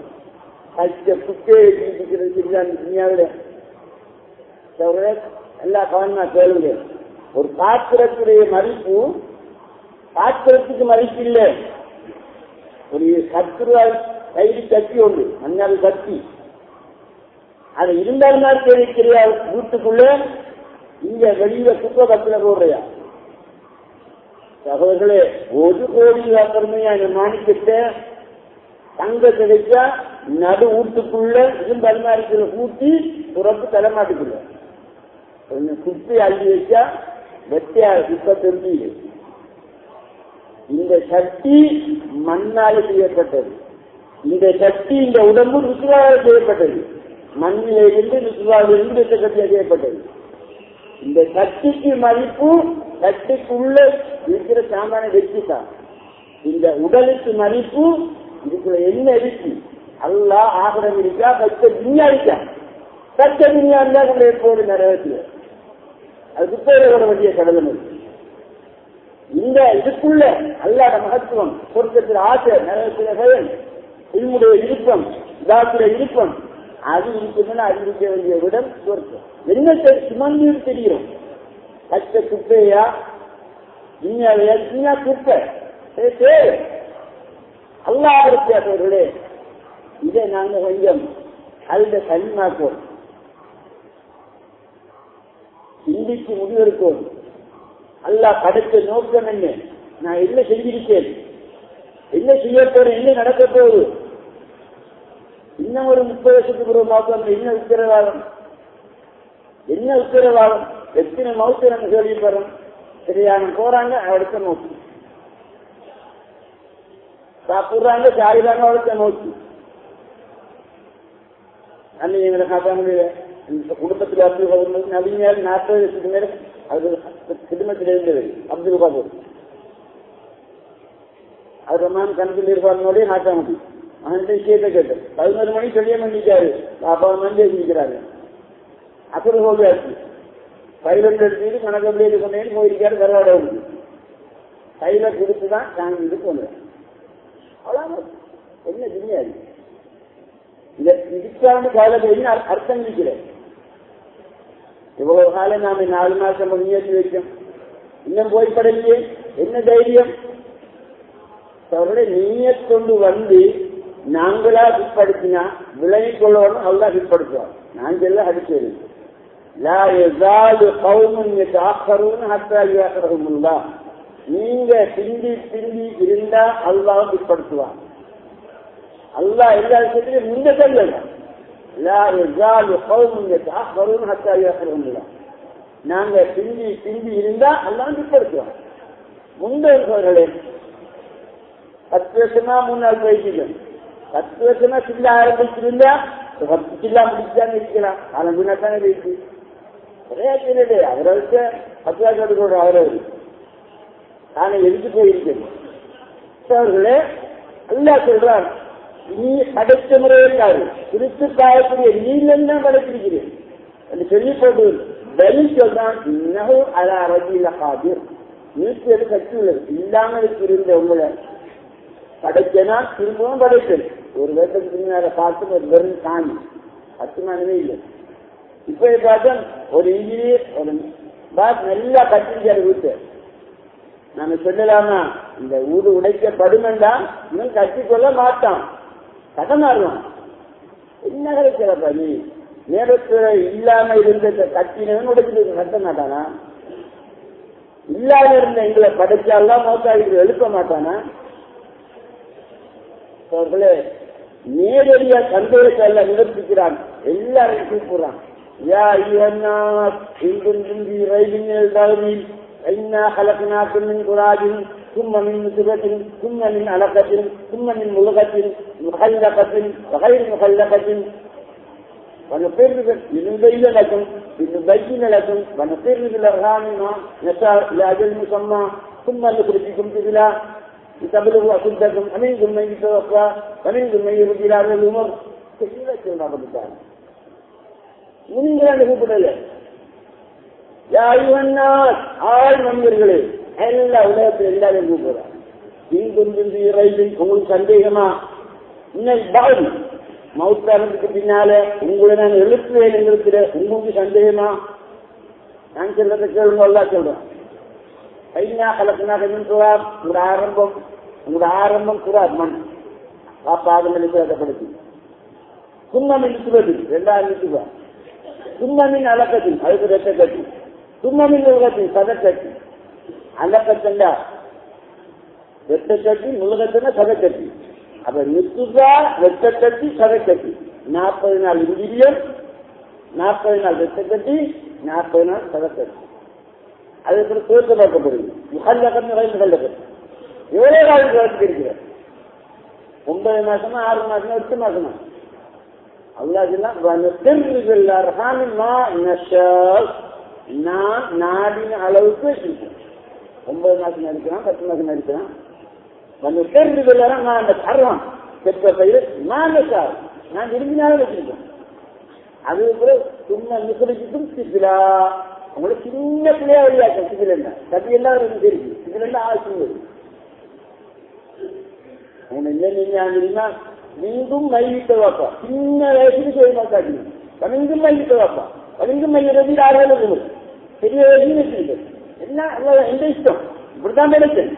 எல்லா கவனமா கேளுங்க. ஒரு பாத்திரத்துடைய மதிப்பு பாத்திரத்துக்கு மதிப்பு இல்லை. ஒரு 10 ரூபாய் கைது கத்தி உண்டு, மண்ணால் கத்தி. அது இருந்தாலும் தெரிவிக்கிறியா வீட்டுக்குள்ள, இங்க வெளியில குப்பை கத்துல போடுறியா? சகோதரர்களே, 1 கோடி பெருமையா மாணிக்கத்தை தங்க கிடைச்சா நடு வீட்டுக்குள்ள இதும் பரிமாறிக்குள்ள கூட்டி புறப்பு தலைமாட்டுக்குள்ள கொஞ்சம் குப்பை அள்ளி வச்சா வெட்டியா குப்பை திரும்பி. இந்த சக்தி மண்ணால் செய்யப்பட்டது. இந்த சக்தி இந்த உடம்பு ருசுவாக செய்யப்பட்டது. மண்ணில இருந்து ருசுவாக இருந்து சக்தியாக செய்யப்பட்டது. இந்த சக்திக்கு மதிப்பு சக்திக்குள்ள இருக்கிற சாமான வெற்றி தான். இந்த உடலுக்கு மதிப்பு இதுக்குள்ள என்ன இருக்கு? அல்லா ஆகடம் இருக்கா, பச்சை துணியா இருக்கா? பச்சை துணியா இருந்தா கூட எப்போது நிறைவேற்று. அதுக்கு பேர் வர வேண்டிய கடலும் இருக்கு. இந்த இதுக்குள்ள அல்லாத மகத்துவம், சொர்க்கத்தில் ஆசை, நிறைவேற்ற பயன், இவனுடைய விருப்பம், இதாக்குற விருப்பம், அது இருக்குதுன்னு அறிவிக்க வேண்டிய விடம் சொர்க்கம். என்ன சுமந்து தெரியும்? பச்சை குப்பையா இனியாவையா? இனியா குப்பை அல்லாஹர்களே, இதை நாங்க கொஞ்சம் அந்த கனிமாக்கோம், சிந்திக்கு முடிவெடுப்போம். அல்லாஹ் படைத்த நோக்கம் என்ன? நான் என்ன செஞ்சிருக்கேன், என்ன செய்ய போறேன், என்ன நடக்க போகுது, இன்னும் ஒரு 30 வருஷத்துக்கு ஒரு மாதம் என்ன உத்தரவாதம், என்ன உத்தரவாதம், எத்தனை மௌத்த நம்ம சொல்லி போறோம். சரியான போறாங்க, அடுத்த நோக்கி சாப்பிடுறாங்க, சாயிறாங்க, அடுத்த நோக்கி. அன்னைக்கு எங்களை காட்ட முடியல. குடும்பத்தில் அப்துல் கபூர் நவீன 40 வருஷத்துக்கு மேல அது குடும்பத்தில் இருந்தது. அப்துல் கபூர் அது ரமான் கணக்கில் இருப்பாருனோடய நாட்ட முடியும். அவன்கிட்ட விஷயத்தை கேட்டேன். 11 மணி சொல்லிய மன்னிக்காரு, அப்பா மண்டி வச்சிருக்கிறாரு. அப்புறம் சொல்லியாச்சு 11 எடுத்துட்டு கணக்கு கொண்டேன்னு போயிருக்காரு. கருவாட உண்டு கையில கொடுத்துதான் நாங்கள் இது போனேன். அவ்வளவு என்ன தெரியாது. இதுக்கான காலத்தில் அர்த்தம் இருக்கிறேன். இவ்வளவு காலம் நாம 4 மாசம் முயற்சி வைக்கும், இன்னும் போய்படலையே, என்ன தைரியம்? அவர்களை நீய கொண்டு வந்து நாங்களா பிற்படுத்தினா விலகிக் கொள்ளணும். நல்லா பிற்படுத்துவார். நாங்கள் எல்லாம் அடிச்சது லா யஸாலு கௌமுன் யதஅக்கரூன ஹத்தா யுஅக்கிரஹுமுல்லாஹ். நீங்க பிந்தி இருந்தா அல்லாஹ் பிற்படுத்துவான். அல்லாஹ் எல்லா விஷயத்திலும் முன்ன சொல்லல. லா யஸாலு கௌமுன் யதஅக்கரூன ஹத்தா யுஅக்கிரஹுமுல்லாஹ். நாங்க பிந்தி இருந்தா அல்லாஹ் பிற்படுத்துவான். முன்னோர்களே 10 வருஷமா முன்னாள் போயிட்டு 10 வருஷமா சில்ல ஆரம்பிச்சிருந்தா 10 சில்லா முடிச்சுதான் இருக்கலாம். ஆனால் முன்னாத்தானே போயிட்டு ஒரே சொல்லு அவருக்கு 10 வருஷத்துக்கு அவரவர் நானே எதுக்கு போயிருக்கேன். அவர்களே அல்லாஹ் சொல்றான், நீ படைத்த முறையாரு திருத்து காயக்கூடிய நீங்க படைத்திருக்கிறேன் என்று சொல்லி போட்டு பதில் சொல்றான். இன்னும் அலா ரஜில காதிர், நீக்கு எது கட்சி உள்ளது இல்லாமல் இருந்த உங்களை படைச்சனா திரும்பவும் படைத்தது. ஒரு வருஷத்துக்கு முன்னால பார்த்து ஒரு வெறும் காணி 10 மணிவே இல்லை. இப்ப பார்த்தா ஒரு இன்ஜினியர் ஒரு பாஸ் நல்லா கட்டிருக்காரு வீட்டு. நாம சொல்லலாமா இந்த ஊடு உடைக்கப்படுமெண்டா இன்னும் கட்டிக்கொள்ள மாட்டான், கடமாறுவான். என்ன கிடைக்கிறப்ப நீ நேரத்துல இல்லாம இருந்த கட்டினவன் உடைச்சு கட்ட மாட்டானா? இல்லாத இருந்த எங்களை படைச்சாலாம் மோசாடிகள் எழுப்ப மாட்டானா? அவர்களே நேரடியா சந்தேகத்தை நிவர்த்திக்கிறான், எல்லாரையும் கூப்பிடுறான். யா ஐயுஹன்னா இன்குன்தும் ரயிலில் தௌரில் إنا خلقناكم من تراب ثم من نطفة ثم من علقة ثم من مضغة مخلقة وغير مخلقة لنبين لكم ونقر بالأرحام ما نشاء إلى أجل مسمى ثم نخرجكم طفلا لتبلغوا أشدكم ومنكم من يتوفى ومنكم من يرد إلى أرض الأمور كثيرا كما قلت நீங்கள் கூப்பிடல. ஆள் மனிதர்களே எல்லா உலகத்தில் எல்லாரும் கூப்பிடுறாங்க. உங்களுக்கு சந்தேகமா இன்னும் மௌத்தானதுக்கு பின்னால உங்களை நான் எழுப்புவேன் என்கிற உங்களுக்கு சந்தேகமா? நான் சொல்றதை கேளுங்க, எல்லாம் சொல்றேன். ஐநா கலப்பினாக உங்களோட ஆரம்பம் குராப் மண் பாப்பாதங்களுக்கு அதை சும்மமின் சுபதி 2000 ரூபாய், சும்மமின் அலக்கத்தில் அதுக்கு ரெட்ட கட்டி, சும்மமின் உலகத்தில் சதக்கட்டி. அலக்கத்தண்டா வெட்டக்கட்டி, முழுகத்தன சதக்கட்டி. அப்ப நித்துதா வெட்டக்கட்டி சதக்கட்டி 40 நாள் இந்திரியம், 40 நாள் வெட்டக்கட்டி, 40 நாள் சதக்கட்டி. அதுக்கு சேர்த்து பார்க்கப்படுது. முகல்லக்கத்து முகல்லக்கத்து எவ்வளவு நாள் இருக்கிறார்? 9 மாசமா 6 மாசமா 8 மாசமா? நான் நாடின அளவுக்கு வச்சிருக்கேன். 9 மாசம் நடிக்கிறான், 10 மாசம் நடிக்கிறான். நான் அந்த தருவான் பெற்ற பயிர் நான் விரும்பினாலும் வச்சிருக்கேன். அது கூட சும்மா நிகழ்ச்சிக்கும் சிசிலா உங்களை சின்ன பிள்ளையா வழியாக்க சிசிலா கட்டி எல்லாம் தெரியும். சிசிலா ஆசை தெரியுமா? நீங்கும் மைவிட்ட வாப்பா சின்ன வயசுக்கு செய்ய மாட்டாங்க. பனிங்கும் மைவிட்ட வாப்பா பனிங்கும் மையிறது 6 பெரிய வயசுன்னு வச்சிருக்கு. என்ன எந்த இஷ்டம் இப்படித்தான் நினைச்சேன்.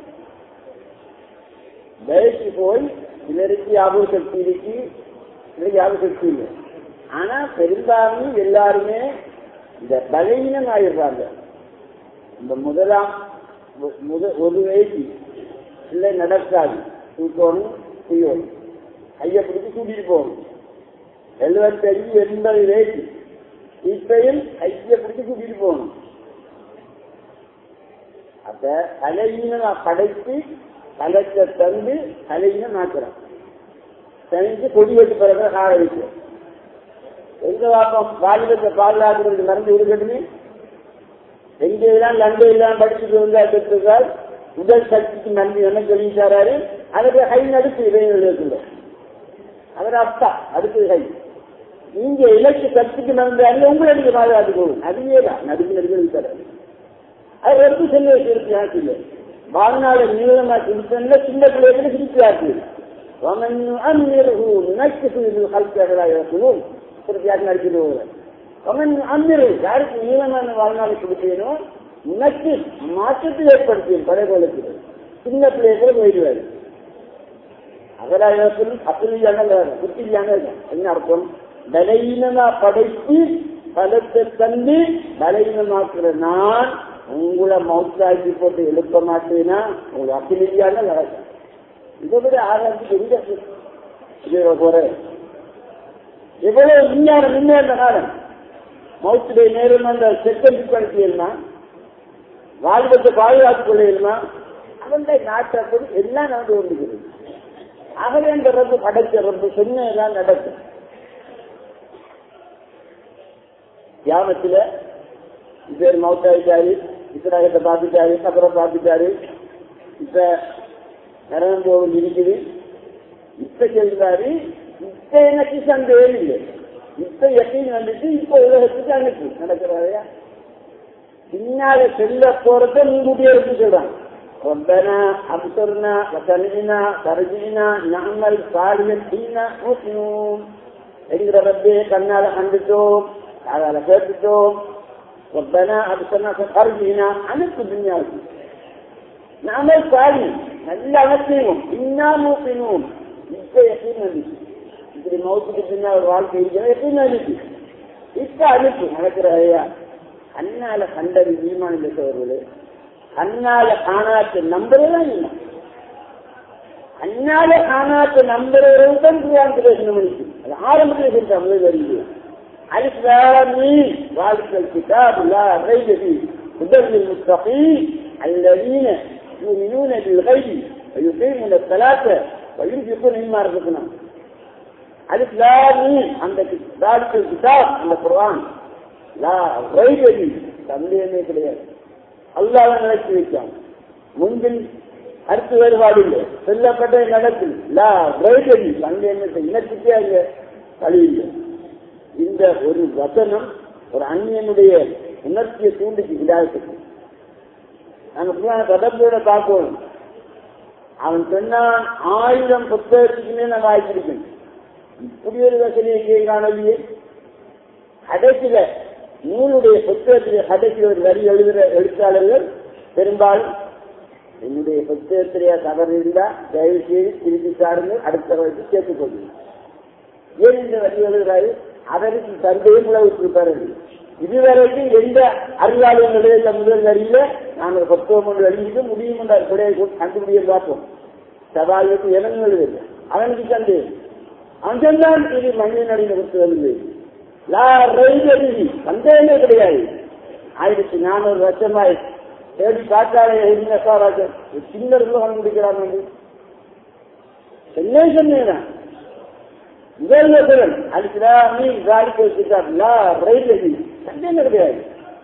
வயசு போய் சிலருக்கு ஞாபக சக்தி இருக்கு, சிலருக்கு ஞாபக சக்தி இல்லை. ஆனா பெரும்பாலும் எல்லாருமே இந்த பலவீனம் ஆயிடுறாங்க. இந்த ஒரு வயசு இல்லை நடக்காது, தூக்கணும் செய்யணும், கையை பிடிச்சி கூட்டிட்டு போகணும். 75 80 வயசு இப்பையும் கையை பிடிச்சி கூட்டிட்டு போகணும். அப்ப தலைவீனமா படைத்து கலத்தை தந்து தலைவீனம் மாற்றுறான். தனித்து கொடி வச்சு பிறகு கார வைக்கிறோம். எங்க வாப்பம் வாலிபத்தை பாதுகாக்கிறது மறந்து விடுகட்டுமே. எங்கெல்லாம் லண்டையெல்லாம் படிச்சுட்டு வந்தால் உடல் சக்திக்கு நன்றி என்ன சொல்லிட்டாரு. அதுக்கு கை நடுத்து இளைஞர்கள் அவர் அப்பா அடுத்தது கை. நீங்க இலக்கு சக்திக்கு நடந்தாரு உங்களை நீங்க பாதுகாத்துக்கணும். அதுவேதான் நடுக்கு நடுக்கிறாரு. அது வரைக்கும் செல்ல வச்சிருக்கு. ஆட்சியில் வாழ்நாளை நீளமா சிரிச்சா சின்ன பிள்ளைகளை சிரிச்சு ஆட்சி யாருக்கு நீளமான வாழ்நாளை கொடுத்தேனோ உனக்கு மாற்றத்தை ஏற்படுத்தியும் படைகளுக்கு சின்ன பிள்ளைகளை போயிடுவாரு. அகலாயத்தில் அப்படியான குட்டியான என்ன அர்த்தம்? பலவீனமா படைத்து பலத்தை தந்து பலவீனமாக்குற நான் உங்களை மௌத்தாக்கி போட்டு எழுப்ப மாட்டேன்னா உங்களுக்கு அக்கிலியான நடக்கும். இதை விட ஆராய்ச்சி போற எவ்வளவு விஞ்ஞானம் முன்னேற்ற காலம். மௌத்துடைய நேரம் அந்த செகண்ட் படுத்தியல்னா வாழ்வத்தை பாதுகாத்துக் கொள்ளையில்மா அவன் நாட்டப்படி எல்லாம் நடந்து கொண்டிருக்கிறது. ஆகவே அந்த ரப்பு படைச்ச ரப்பு சொன்னதான் நடக்கும். கியாமத்துல பேர் மௌத்தாயிட்டாரு, இஸ்ராயத்தை பார்த்துட்டாரு, அப்புறம் பார்த்துட்டாரு, இப்ப நரகம் போகும் இருக்குது. இப்ப சொல்றாரு, இப்ப எனக்கு சந்தேகம் இல்லை, இப்ப எப்படின்னு வந்துட்டு இப்ப உலகத்துக்கு அனுப்பி நடக்கிறாரையா. பின்னால செல்ல போறத முன்கூட்டியே எடுத்து சொல்றாங்க. ربنا أبصرنا وسمعنا فرجعنا نعمل صالحا فينا مسلمون. என்கிற ரப்பே கண்ணால கண்டுட்டோம், காதால கேட்டுட்டோம். ربنا أبصرنا فرجعنا அனைத்து துன்யாவுக்கு நாமல் சாலி நல்ல அனைத்தையும் இன்னா மூப்பினோம். இப்ப எப்படின்னு வந்துச்சு, இப்படி மௌத்துக்கு பின்னா ஒரு வாழ்க்கை இருக்கிற எப்படின்னு வந்துச்சு. இப்ப அனுப்பு நடக்கிற ஐயா. அண்ணால கண்டது ஈமான் பேசுவர்களே, அண்ணால காணாத்த நம்புறதான் இல்லை. அண்ணால காணாத்த நம்புறவர்கள் தான் பேசணும். அது ஆரம்பத்தில் சொல்ற முதல் வருது. الإسلامي ذلك الكتاب لا ريب فيه هدى للمتقين الذين يؤمنون بالغيب ويقيمون الصلاة وينفقون مما رزقناهم. الإسلامي عندك ذلك الكتاب عند القرآن لا ريب فيه தந்தையுமே கிடையாது. அல்லாஹ் நினைச்சு வைக்கான். முன்பின் அடுத்து வேறுபாடு இல்லை, சொல்லப்பட்ட நடத்தில் லா ரேபி தந்தையுமே இனத்துக்கே அங்க கழிவில்லை. இந்த ஒரு வசனம் ஒரு அந்நியனுடைய உணர்ச்சியை தூண்டிக்கு விடாயத்துக்கு நாங்க தொடர்போட பார்க்கணும். அவன் சொன்னான் 1000 புத்தகத்துக்குமே நான் வாய்ப்பிருக்கேன். இப்படி ஒரு வசதியை காணலையே. கடைசியில நூலுடைய புத்தகத்திலே கடைசியில் ஒரு வரி எழுதுகிற எழுத்தாளர்கள் பெரும்பாலும் என்னுடைய புத்தகத்திலேயே தவறு இருந்தா தயவு செய்து திருப்பி சாருங்க, அடுத்த வரைக்கும் சேர்த்துக் கொள்ளுங்க. ஏன் இந்த வரி எழுதுகிறாரு? அதற்கு தந்தையும் உழவிட்டிருப்பாரு. இதுவரைக்கும் எந்த அறிவாளர்களுடைய முதல் வரியில நாங்கள் புத்தகம் கொண்டு எழுதிட்டு முடியும் கொண்டு கண்டுபிடிய பார்ப்போம். சவாலுக்கு இறங்கு எழுதுங்க. அவனுக்கு சந்தேகம். அவன் சொன்னான் இது மனிதன் அடிந்த புத்தகம் எழுது சந்தேகமே கிடையாது. 1400 வருஷமாய் தேடி காட்டாலே சின்ன கண்டுபிடிக்கிறான். என்ன சொன்னேன் முதல் வசனம் அலிஸ்லாமி சந்தேகம் கிடையாது.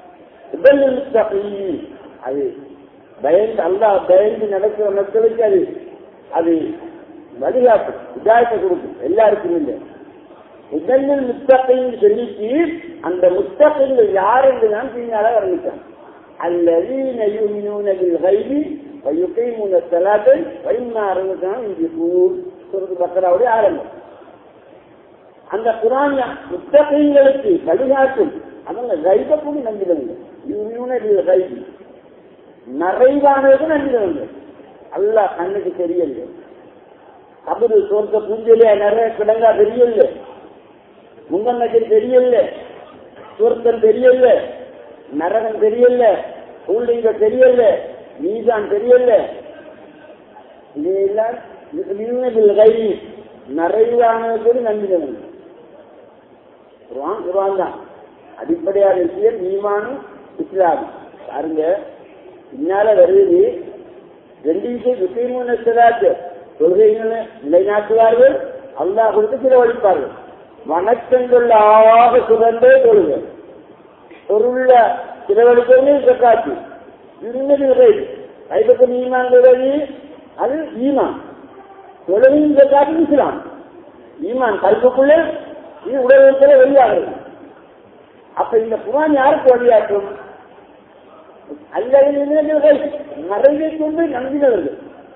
அது பயந்து அல்லாஹ் பயந்து நடக்கிற மக்களுக்கு அது வழிகாட்டு இதாயத்தை கொடுக்கும். எல்லாருக்கும் இல்லை. முதலில் முத்தகைன்னு சொல்லிட்டு அந்த முத்தகைகள் யார் என்று தான் பின்னால ஆரம்பித்தாங்க. அல்லதீன யுமினூன பில் கைபி வ யுகீமூன ஸலாத்த வ மிம்மா ரஸக்னாஹும் யுன்ஃபிகூன். சூரத்துல் பக்ராவுடைய ஆரம்பம். அந்த குர்ஆன் முத்தகைங்களுக்கு வழிகாட்டும். அவங்க கைபை கூட நம்பினவங்க. யுமினூன பில் கைபி மறைவானது நம்பினவங்க. அல்லாஹ் கண்ணுக்கு தெரியல. கபரு சொர்க்க பூஞ்சையில நிறைய கிடங்கா தெரியல, முங்கநகர் தெரியல, சொர்க்கம் தெரியல, நரகம் தெரியல, சூழ்நிலை தெரியல, மீசான் தெரியல. இதையெல்லாம் மறைவானது நம்பினவங்க. குர்ஆன் தான் அடிப்படையான விஷயம். ஈமானும் இஸ்லாம் பாருங்க. பின்னால வருது 2 விஷயம். யுகீமூன ஸலாத்த தொழுகைகளை நிலைநாட்டுவார்கள், அல்லாஹ் கொடுத்து செலவழிப்பார்கள். வணக்கங்கள் ஆக சுரண்டே தொழுக பொருள செலவழிப்பது சக்காத்து இன்னது கைப்பற்றும் ஈமான் அது ஈமான். தொழுகையும் சக்காத்து இஸ்லாம். ஈமான் கல்புக்குள்ளே இது உடல்ல வெளியாகிறது. அப்ப இந்த குர்ஆன் யாருக்கு வழியாற்றும்? அல்லது மறைவை கொண்டு நம்பினவர்கள்.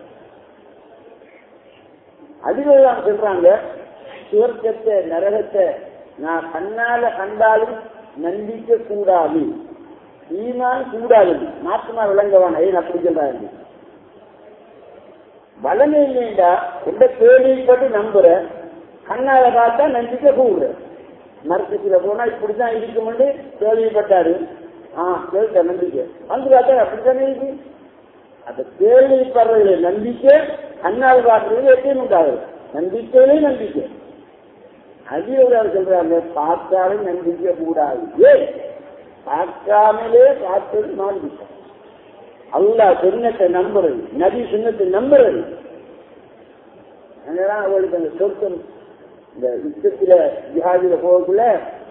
அதிகெல்லாம் சொல்றாங்க சுவர்க்கத்தை நரகத்தை நான் கண்ணால கண்டாலும் நம்பிக்க கூடாது, ஈமான் கூடாது, மாற்றமா விளங்கவான். ஏன் அப்படி சொல்றாங்க? பலமே இல்லைண்டா எந்த கேள்விப்பட்டு நம்புற, கண்ணால பார்த்தா நம்பிக்கை கூடுற. மருத்துவத்துல போனா இப்படித்தான் இருக்கும்னு கேள்விப்பட்டாரு. கேள்வி நம்பிக்கை வந்து பார்த்தா அப்படித்தானே இருக்கு. அந்த கேள்விப்படுறதுல நம்பிக்கை, கண்ணால் பார்க்கறது எப்பயும் உண்டாது. நம்பிக்கையிலே நம்பிக்கை. அதில் சொல்றாங்க, பார்த்தாலும் நம்பிக்கை கூடாது. ஏன் பார்க்காமலே பார்த்தது நம்பிக்கை. அல்லாஹ் சுன்னத்தை நம்புறது, நபி சுன்னத்தை நம்புறது. அங்கதான் அவங்களுக்கு அந்த சொர்க்கம் இந்த யுத்தத்துல ஜிஹாதில போகக்குள்ள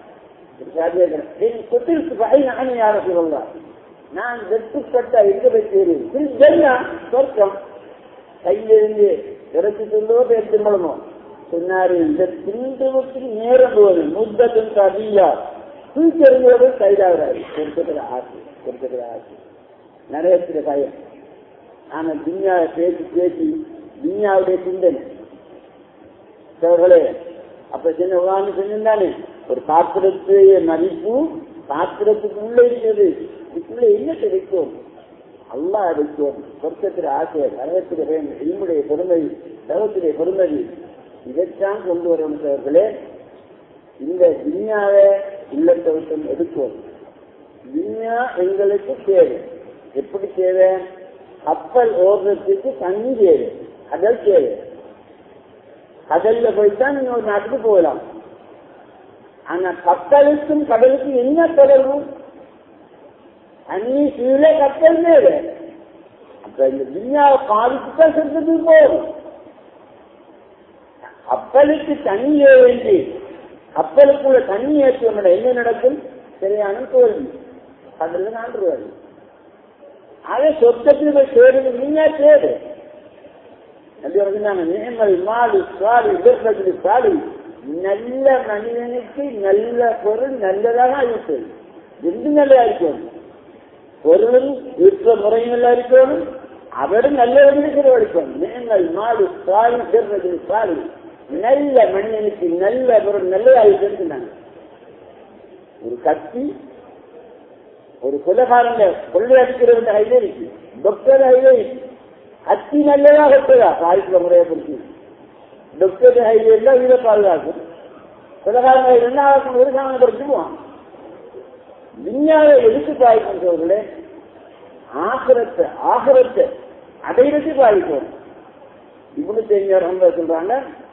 யார சொல்லலாம், நான் வெட்டுப்பட்ட எங்க வைத்தேன் சொர்க்கம் கையிலிருந்து இறச்சி சொல்லுவோ திரும்பணுமோ சொன்னாரு. இந்த திண்டுவுக்கு நேரம் போது முத்தத்தின் கவியா தூக்கறிஞர்கள் கைதாகிறாரு. கொடுக்கிற ஆசை, கொடுக்கிற ஆசை நிறைய பயம். ஆனா துன்யாவை பேசி பேசி துன்யாவுடைய சிந்தனை அவர்களே அப்ப சின்ன உதாரணம் செஞ்சிருந்தானே, ஒரு பாத்திரத்துடைய மதிப்பு பாத்திரத்துக்கு உள்ள இருக்கிறது. இதுக்குள்ள என்ன கிடைக்கும்? அல்லாஹ் வைக்கும் சொர்க்கத்திலே ஆசை, நரகத்திலே இல்முடைய பெருமதி, தவத்திலே பெருமதி. இதைத்தான் கொண்டு வருவர்களே. இந்த துன்யாவை இல்லத்தை விட்டு எடுக்கும். துன்யா எங்களுக்கு தேவை. எப்படி தேவை? கப்பல் ஓடுறதுக்கு தண்ணி தேவை, கடல் தேவை. கடல்ல போய்தான் நீங்க ஒரு நாட்டுக்கு போகலாம். ஆனா கப்பலுக்கும் கடலுக்கும் என்ன தொடர்பு? தண்ணி கீழே கப்பல் தேவை. அப்ப இந்த துன்யாவை பாதிச்சுதான் சென்றதுக்கு போகும். கப்பலுக்கு தண்ணி வேண்டி கப்பலுக்குள்ள தண்ணி ஏற்றுவன என்ன நடக்கும்? சரியான தோல்வி. கடல்ல நான்றுவாரு. அதை சொர்க்கத்தில் போய் சேருது நீங்க சேரு. நல்ல மனிதனுக்கு நல்ல பொருள் நல்லதாக இருக்கும். எந்த நல்லா இருக்கும்? பொருளும் இருக்கிற முறையும் நல்லா இருக்கணும், அவரும் நல்ல செலவழிக்கும். நீங்கள் மாடு சாலி சேர்றது சாலி நல்ல மனிதனுக்கு நல்ல பொருள் நல்லதாக இருந்தாங்க. ஒரு கத்தி ஒரு கொலைகாரங்க கொள்ளை அடிக்கிறவங்க கையிலே இருக்கு, டாக்டர் கையிலே இருக்கு. கத்தி நல்லதா கட்டுதா பாதிக்கிற முறையை பொறுத்து டாக்டர் கையில இருந்தா வீட பாதுகாக்கும். கொலைகாரங்க என்ன ஆகும்? ஒரு சாமனை படிச்சுக்குவான். விஞ்ஞான எதுக்கு பாதிக்கின்றவர்களே? ஆகரத்தை ஆகரத்தை அடையிறதுக்கு பாதிக்கும். இவ்வளவு தெரிஞ்சவங்க சொல்றாங்க,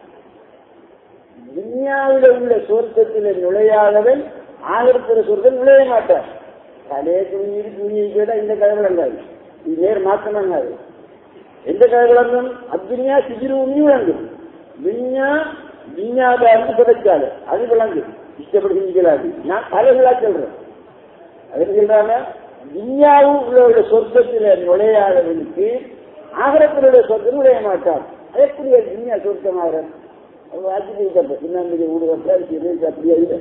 விஞ்ஞானில உள்ள சொர்க்கத்தில் நுழையாதவன் ஆகரத்தில் சொர்க்கம் நுழைய மாட்டார். தலையை துணிஞ்சு துணியை கேட்டா இந்த கதை விளங்காது. இது நேர் மாற்றம் விளங்காது. எந்த கதை விளங்கும்? அப்துனியா சிகிரு உண்மையும் விளங்கும். விஞ்ஞா விஞ்ஞாபாருந்து புதைச்சாது அது விளங்கு. இஷ்டப்படி செஞ்சுக்கலாது. நான் தலைகளா சொல்றேன். அதுக்கு சொல்றாங்க, விஞ்ஞாவும் உள்ள சொர்க்கத்தில் நுழையாதவனுக்கு ஆகரத்தினுடைய சொர்க்கம் நுழைய மாட்டார். அதற்குரிய விஞ்ஞா சொர்க்கமாக வாசிப்பு சின்ன ஊடுகட்ட அப்படியே இல்லை.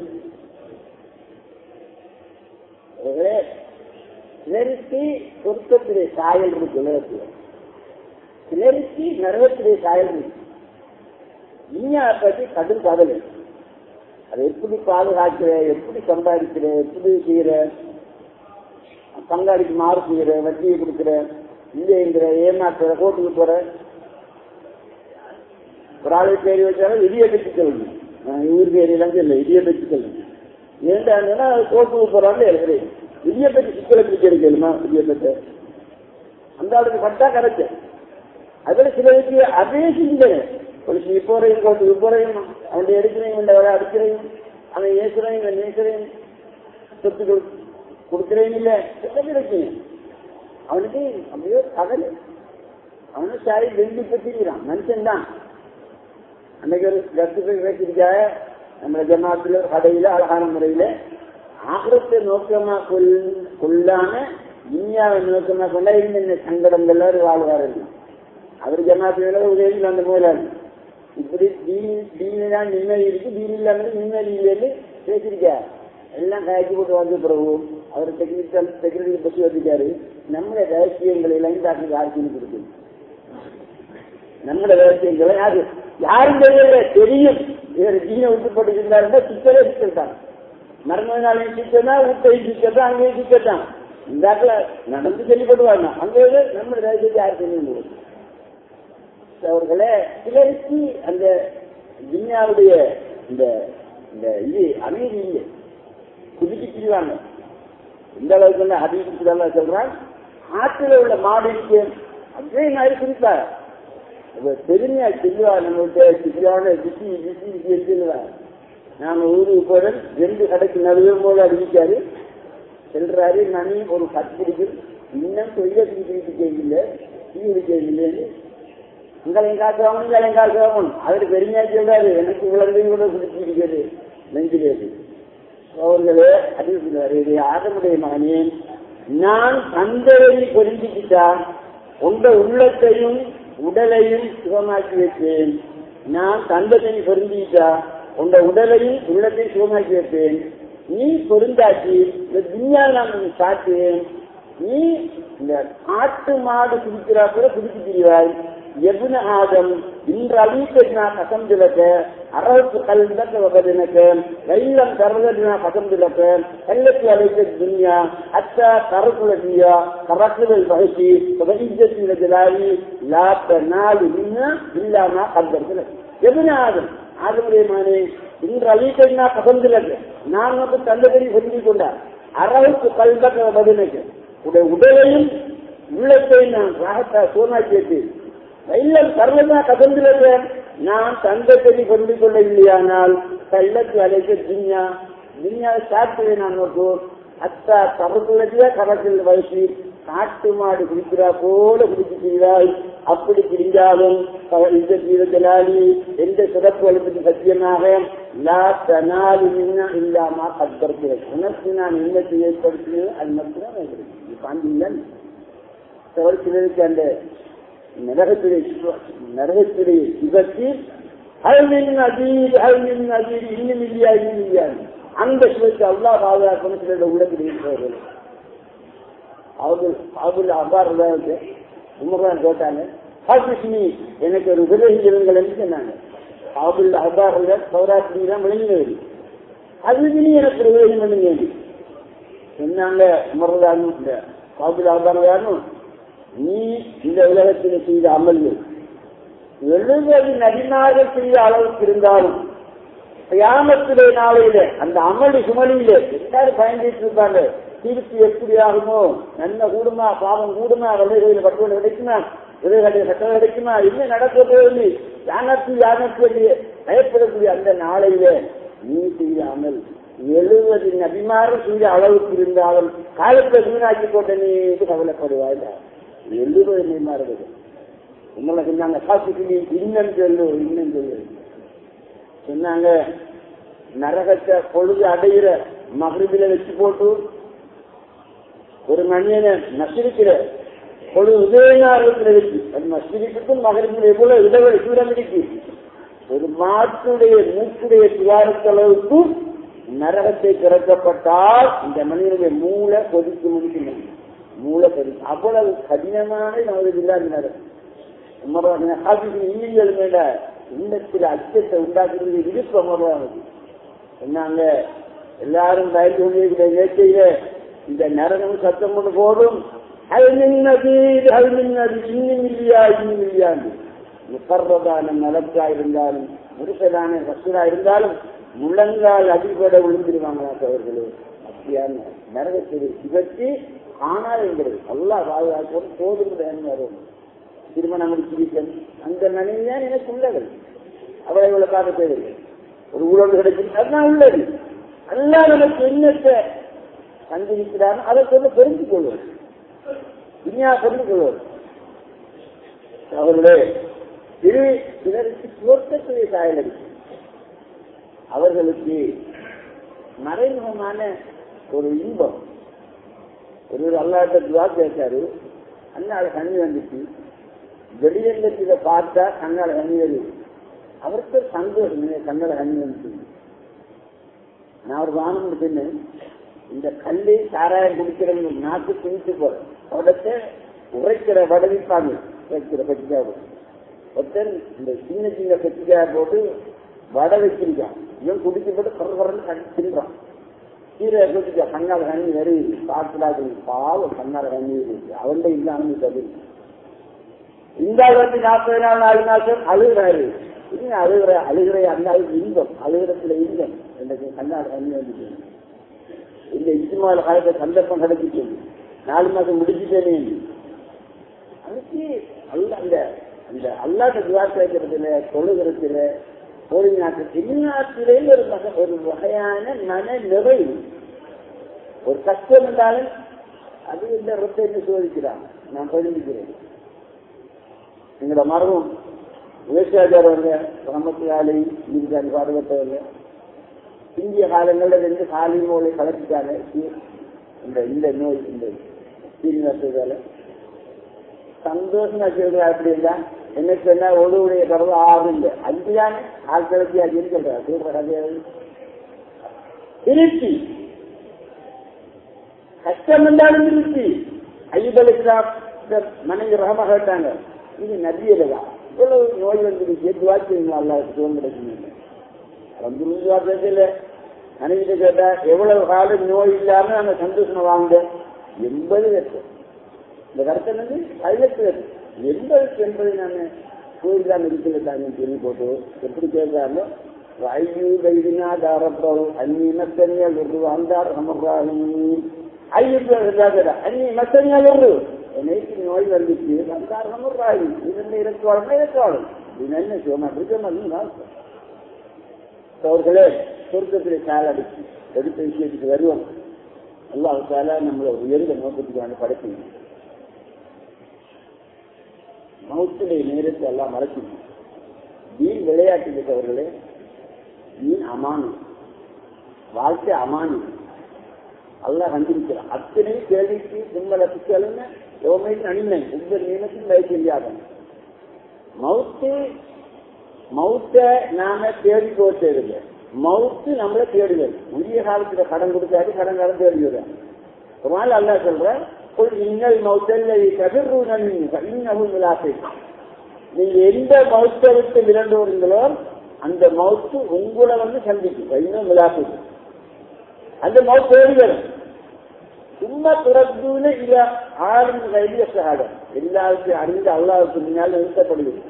சிலருக்கு சொர்க்கத்திலே சாயல் இருக்கு, உலகத்தில் சிலருக்கு நரகத்திலே சாயல் இருக்கு. விஞ்ஞான பற்றி கடும் கவலை. அதை எப்படி பாதுகாக்கிற, எப்படி சம்பாதிக்கிற, எப்படி செய்யற, பங்காளிக்கு மாறு செய்யற, வட்டியை கொடுக்குற, இல்லைங்கிற, ஏமாற்றுற, கோட்டுக்கு போற. ஒரு ஆளை பேரி வச்சாலும் இடிய பெற்றுக்கொள்ளு. ஊர் பேரெல்லாம் இல்லை, இடிய பெற்றுக்கொள்ளு. ஏன்டா கோட்டுக்கு போறான்னு இருக்கிறேன். இடிய பெற்று சிக்கலை பிடிக்கிறது கேளுமா? இடிய பெற்ற அந்த ஆளுக்கு பட்டா கரைச்ச. அதோட சிலருக்கு அதே சிந்தனை. பொலிசி போறையும் கோட்டுக்கு போறையும் அவன் எடுக்கிறேன், இந்த வரை அடிக்கிறேன், அவன் ஏசுறேன், இவன் நேசுறேன், சொத்து கொடுக்கிறேன் இல்லை கிடைக்கும். அவனுக்கு அப்படியே கடல். அவனு சாரி வெள்ளி பெற்றிருக்கிறான். மனுஷன் தான். அன்னைக்கு ஒரு கருத்து பேசியிருக்காக நம்ம ஜமாத்துல கடையில அழகான முறையில ஆகரத்தை நோக்கமா கொள்ளாம இந்தியாவை நோக்கமா கொண்டா இந்த சங்கடங்கள் வாழ்வார்கள். அவர் ஜமாத்துல உதவி அந்த முதலாளி இப்படி தீனிதான் நிம்மதி இருக்கு, தீனி இல்லாம நிம்மதி இல்லைன்னு பேசியிருக்காரு. எல்லாம் காய்ச்சி போட்டு வந்து பிறகு அவர் செக்யூரிட்டி பற்றி வச்சுக்காரு. நம்முடைய ரகசியங்களை எல்லாம் டாக்டர் ஆட்சின்னு கொடுக்குது. நம்முடைய ரகசியங்களை யாரு யாரும் தெரியல, தெரியும். இவர் தீனை விட்டு போட்டுருந்தாருன்னா சிக்கலே சிக்கல் தான். மரணனாலையும் சிக்கல் தான், ஊட்டையும் சிக்கல் தான், அங்கேயும் சிக்கல் தான். இந்த ஆட்டில் நடந்து சொல்லிப்படுவாங்க. அங்கே நம்முடைய ரகசியத்தை யாரு தெரியும். அவர்களே சிலருக்கு அந்த துன்யாவுடைய இந்த இந்த இது அமைதி இல்லை, குதிச்சுவாங்க. இந்த அளவுக்கு ஹதீஸ் சொல்றான், ஆற்றில உள்ள மாடு இருக்கு அதே மாதிரி குதிப்பார். பெருமையா சொல்லுவா, நம்மள்கிட்ட சிக்கலான பிசி பிசி பிசி சொல்லுவார். நாம ஊருக்கு போற 2 கடைக்கு நடுவே போல அறிவிக்காரு செல்றாரு. நான் ஒரு 10 பிடிக்கும் இன்னும் தொழிலுக்கு கேட்கல, டீ கேட்கலன்னு உங்களையும் காசு வாங்கணும், உங்களையும் காசு வாங்கணும். அவரு பெருமையா சொல்றாரு, எனக்கு உலகத்தையும் கூட குடிச்சிருக்காரு நெஞ்சிலேது. அவர்களே அது சொல்றாரு, இது ஆதமுடைய மகனே, நான் தந்தையை புரிஞ்சுக்கிட்டா உங்க உள்ளத்தையும் உடலையும் சுகமாக்கி வைப்பேன். நான் தந்தையை புரிஞ்சுக்கிட்டா உங்க உடலையும் உள்ளத்தையும் சுகமாக்கி வைப்பேன். நீ பொருந்தாச்சு இந்த துன்யா நான் காட்டுவேன். நீ இந்த ஆட்டு மாடு குடிக்கிறா கூட குடிச்சு திரிவாய். எபுன ஆதம் இன்று அழித்தா கசம் திலக்க அரசு கல்விக்க வெள்ளம் கருதா கசம் திலக்க கல்லத்து அழைத்த துன்யா அத்தா கருக்குலா கரக்குதல் வகசி இஜத்தில ஜலாவி லாத்த நாலு இல்லாம கல்வர்கள். எபுன ஆதம் ஆதமுடைய மகனே, இன்று அழித்தா கசம் திலக்க நான் வந்து தந்தை சொல்லிக் கொண்டார். அரசு கல்வக்க பதினக்கு உடலையும் உள்ளத்தையும் நான் ராகத்தா சோனாக்கி வைத்தேன். வெள்ளம் கருவதா கசந்தில நான் தந்தை கொண்டு கொள்ளவில்லையானால் கள்ளத்து அழைக்க துன்யா துன்யாவை சாப்பிடுவேன். நான் நோக்கு அத்தா கருக்குள்ளதே கரத்தில் வயசு காட்டு மாடு குடிக்கிறா போல குடிக்கிறாய். அப்படி பிரிஞ்சாலும் எந்த சிறப்பு அளிப்பது சத்தியமாக இல்லாம கற்படுத்துகிறேன். உனக்கு நான் இல்லத்தை ஏற்படுத்தினது அது மட்டும்தான் பாண்டியன் சிலருக்கு அந்த நரகத்திலே சிவத்தில் இன்னும் இல்லையா இன்னும் இல்லையா அந்த சிவத்தை அல்லா பாதுகாக்கணும். சிலருடைய உள்ளத்தில் இருக்கிறவர்கள் அவர்கள் அவ்வாறு உமர்தான் கேட்டாங்க, எனக்கு ஒரு உபதேசிகள் என்று சொன்னாங்க. அவர்கள் அவ்வாறு சௌராஷ்டிரி தான் விளங்கினது. அதுக்கு நீ எனக்கு ஒரு உபதேசம் பண்ணுங்க சொன்னாங்க. உமர்தான் அவர்கள் அவ்வாறு நீ இந்த உலகத்தில் செய்த அமல்கள் 70 நபிமார்கள் செய்த அளவுக்கு இருந்தாலும் கியாமத்திலே நாளையில அந்த அமளி சுமலியில எல்லாரும் பயந்துட்டு இருப்பாங்க. தீர்ப்பு எப்படி ஆகுமோ, நன்மை கூடுமா பாவம் கூடுமா, வலைகளில் பட்டுவன் கிடைக்குமா, விதைகளில் சட்டம் கிடைக்குமா, என்ன நடக்க போகுது, யானத்து பயப்படக்கூடிய அந்த நாளையில நீ செய்த அமல் 70 நபிமார்கள் செய்த அளவுக்கு இருந்தாலும் காலத்தை வீணாக்கி போட்ட நீ கவலைப்படுவாய். 70 நபிமார்கள் உங்களை சொன்னாங்க, காசுக்கு இன்னும் சொல்லு இன்னும் சொல்லு சொன்னாங்க. நரகத்தை பொழுது அடையிற மகரிபில வச்சு போட்டு ஒரு மனிதனை நசிரிக்கிற பொழுது உதயநாரகத்தில் வச்சு அது நசிரிக்கும் மகரிபில போல இடைவெளி தூரம் இருக்கு. ஒரு மாட்டுடைய மூக்குடைய துவாரத்தளவுக்கு நரகத்தை திறக்கப்பட்டால் இந்த மனிதனுடைய மூளை கொதிக்கு முடிக்கும். மூளை கொதிக்கும். அவ்வளவு கடினமான நரகம். இன்னிகள் மேல இன்னத்தில் அச்சத்தை உண்டாக்குறது விருப்பம் சொன்னாங்க. எல்லாரும் பயந்து கொண்டிருக்கிற இயற்கையில இந்த நரகம் சத்தம் கொண்டு போதும் இன்னும் இல்லையா இன்னும் இல்லையான்னு முகர்றதான நலக்கா இருந்தாலும் முருசதான ரசூலா இருந்தாலும் முழங்கால் அடிபட விழுந்துருவாங்களா அவர்களே. அப்படியான நரகத்தை சிவத்தி ஆனால் என்கிறது அல்லாஹ் பாதுகாப்போம் போதும் வரும். திருமணம் முடிச்சிருக்கேன் அந்த மனைவிதான் எனக்கு உள்ளது. அவளை இவ்வளவு பார்க்க தேவையில்லை. ஒரு ஊழல் கிடைக்கும் அதுதான் உள்ளது. அல்லா நமக்கு என்னத்தை சந்திக்கிறார் அதை சொல்ல தெரிந்து கொள்வது விஞ்ஞா தெரிந்து கொள்வது. அவர்களே சிலருக்கு சுவர்க்கத்துடைய சாயல் அடிக்கும். அவர்களுக்கு மறைமுகமான ஒரு இன்பம். ஒரு அல்லாட்ட துவா கேட்டாரு, அண்ணால கண்ணி வந்துச்சு. வெளியங்கத்தில பார்த்தா கண்ணால கண்ணி வருது. அவருக்கு சந்தோஷம், கண்ணால கண்ணி வந்துச்சு. நான் ஒரு வானம் சொன்னேன், இந்த கல்லை சாராயம் குடிக்கிற நாக்கு திணிச்சு போறேன். அவடத்தை உரைக்கிற வடவிப்பாங்க வைக்கிற பச்சிக்காய் ஒருத்தர் இந்த சின்ன சின்ன பச்சிக்காய் போட்டு வடை வச்சிருக்கான். இவன் குடிச்சு போட்டு குறன்னு கடிச்சிருக்கான். கீரை குடிச்சா கண்ணால கண்ணி வருது. காட்டுலாது பாவம் கண்ணால கண்ணி வருது. அவன்கிட்ட இல்லாமல் தகுதி இந்த 40 நாள் 4 மாசம் அழுகிறாரு. இன்னும் அழுகிற அந்த அளவுக்கு இன்பம், அழுகிறத்துல இன்பம் எனக்கு கண்ணாடு கண்ணி வந்துச்சு. இந்த இஸ்மால் காலத்தை சந்தர்ப்பம் கிடைச்சிட்டு 4 மாசம் முடிச்சுட்டேனே. அதுக்கு அந்த அல்லாத துவா கேட்கறதுல, தொழுகிறதுல, ஒரு நாட்டிலே ஒரு வகையான மன நிறைவு. ஒரு கஷ்டம் என்றாலும் அது இந்த ரொட்டை சோதிக்கிறாங்க. நான் பதிஞ்சுக்கிறேன். எங்களோட மரபும் விவசாயிக்காரவங்க ரமத்துகாலை இருக்காங்க, பாடுபட்டவங்க இந்திய காலங்களில் 2 காலி நோயை கலப்பிட்டாங்க. இந்த நோய் இந்த சீனிவாசத்தால சந்தோஷமா சொல்றா. அப்படி இருந்தா என்ன சொன்னா ஒருவருடைய கருவு 6 இல்லை 5 தானே ஆள் கிளப்பி அதுன்னு சொல்றாரு. சொல்ற கதையாது திருச்சி கஷ்டம் என்றாலும் திருச்சி. ஐயபலிஸ்லாம் மனைவி ரகமாக கேட்டாங்க, இது நதியலா இவ்வளவு நோய் வந்துருச்சு, துவாச்சிங்களா அல்லாவுக்கு சுகம் கிடைக்குங்க. வந்து மனைவிட்ட கேட்டா எவ்வளவு காலம் நோய் இல்லாம நாங்க சந்தோஷமா வாங்க 80 லட்சம். இந்த கருத்தை வந்து 10 லட்சம் 80 என்பது நான் கோயிலாம் இருக்கிறதாங்கன்னு சொல்லி போட்டு எப்படி கேட்கிறாங்க. ஐயோ கைதினா தாரப்போ அன்னி மத்தனியால் ஒரு அந்தார் சமர்றாங்க. ஐயோ அன்னி மத்தனியால் ஒரு என்னைக்கு நோய் வந்துச்சு அந்தார் சமர்றாங்க. இது இறக்குவாளும் இது என்ன சிவமா இருக்க அவர்களே சொர்க்கத்திலே காலடிச்சு எடுத்த விஷயத்துக்கு வருவோம். அல்லாஹ் நம்மளை உயர்ந்த நோக்கத்துக்கான படைப்பு. மௌத்துடைய நேரத்தை எல்லாம் மறைக்கணும். வீண் விளையாட்டு இருக்கிறவர்களே, வீண் அமானி, வாழ்க்கை அமானி. அல்லாஹ் கண்டிருக்கிறான். அத்தனை கேள்விக்கு தும்மலை பிச்சலுன்னு எவ்வளவு அணிமை ஒவ்வொரு நியமத்தையும் வயசு செய்யாத மௌத்தை நாம தேடி போச்சதில்லை. மௌத்து நம்மள தேடுதல். உரிய காலத்துல கடன் கொடுத்தாரு, கடன் காலம் தேடுகிறார். ஒரு நாள் அல்லாஹ் சொல்ற இன்னல் மௌத்தல்லை கதிர்வுடன் இன்னமும் விளாசை. நீங்க எந்த மௌத்தை விட்டு விரண்டோறீங்களோ அந்த மௌத்து உங்களை வந்து சந்திக்கும். இன்னும் விளாசை அந்த மௌத்து தேடுதல். சும்மா துறந்துன்னு இல்ல ஆளும் கையில சகாடம் எல்லாருக்கும் அறிந்து அல்லாவுக்கு முன்னால் நிறுத்தப்படுகிறது.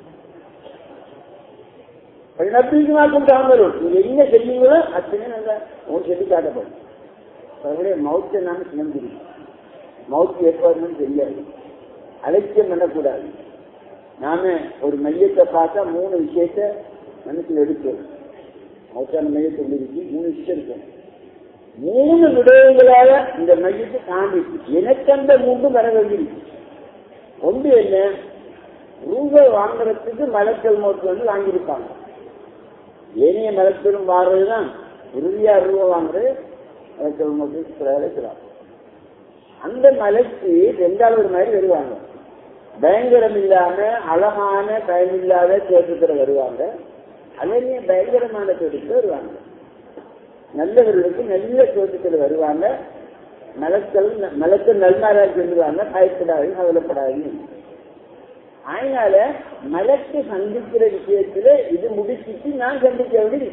நீங்க என்ன செய்வீங்களோ அத்தனை நல்லா உங்களுக்கு சொல்லி காட்டப்படும். அவருடைய மௌத்தை நாம சினந்திருக்கோம். மௌத்து ஏற்பாடுன்னு தெரியாது, அலட்சியம் பண்ணக்கூடாது. நாம ஒரு மையத்தை பார்த்தா 3 விஷயத்த மனசுல எடுக்கணும். மௌத்தான மையத்தை இருக்கு 3 விஷயம் இருக்கும். 3 விடயங்களாக இந்த மையத்தை காண்பிச்சு எனக்கு அந்த 3 வர வேண்டியிருக்கு. ஒன்று என்ன, ரூபாய் வாங்குறதுக்கு மலக்கல் மௌத்து வந்து வாங்கியிருப்பாங்க. ஏனைய மலக்கலும் வாடுறதுதான் உறுதியா ரூபாய் வாங்குறது மலக்கல் மௌத்து. அந்த மலைக்கு 2வது மாதிரி வருவாங்க. பயங்கரம் இல்லாம அழகான பயனில்லாத தோற்றத்துல வருவாங்க. அதே பயங்கரமான தோற்றத்துல வருவாங்க. நல்லவர்களுக்கு நல்ல தோற்றத்துல வருவாங்க. மலக்கள் நல்மாராக சொல்லுவாங்க, பயப்படாது கவலைப்படாது. அதனால மலக்கு சந்திக்கிற விஷயத்துல இது முடிச்சுட்டு நான் சந்திக்க வேண்டியது.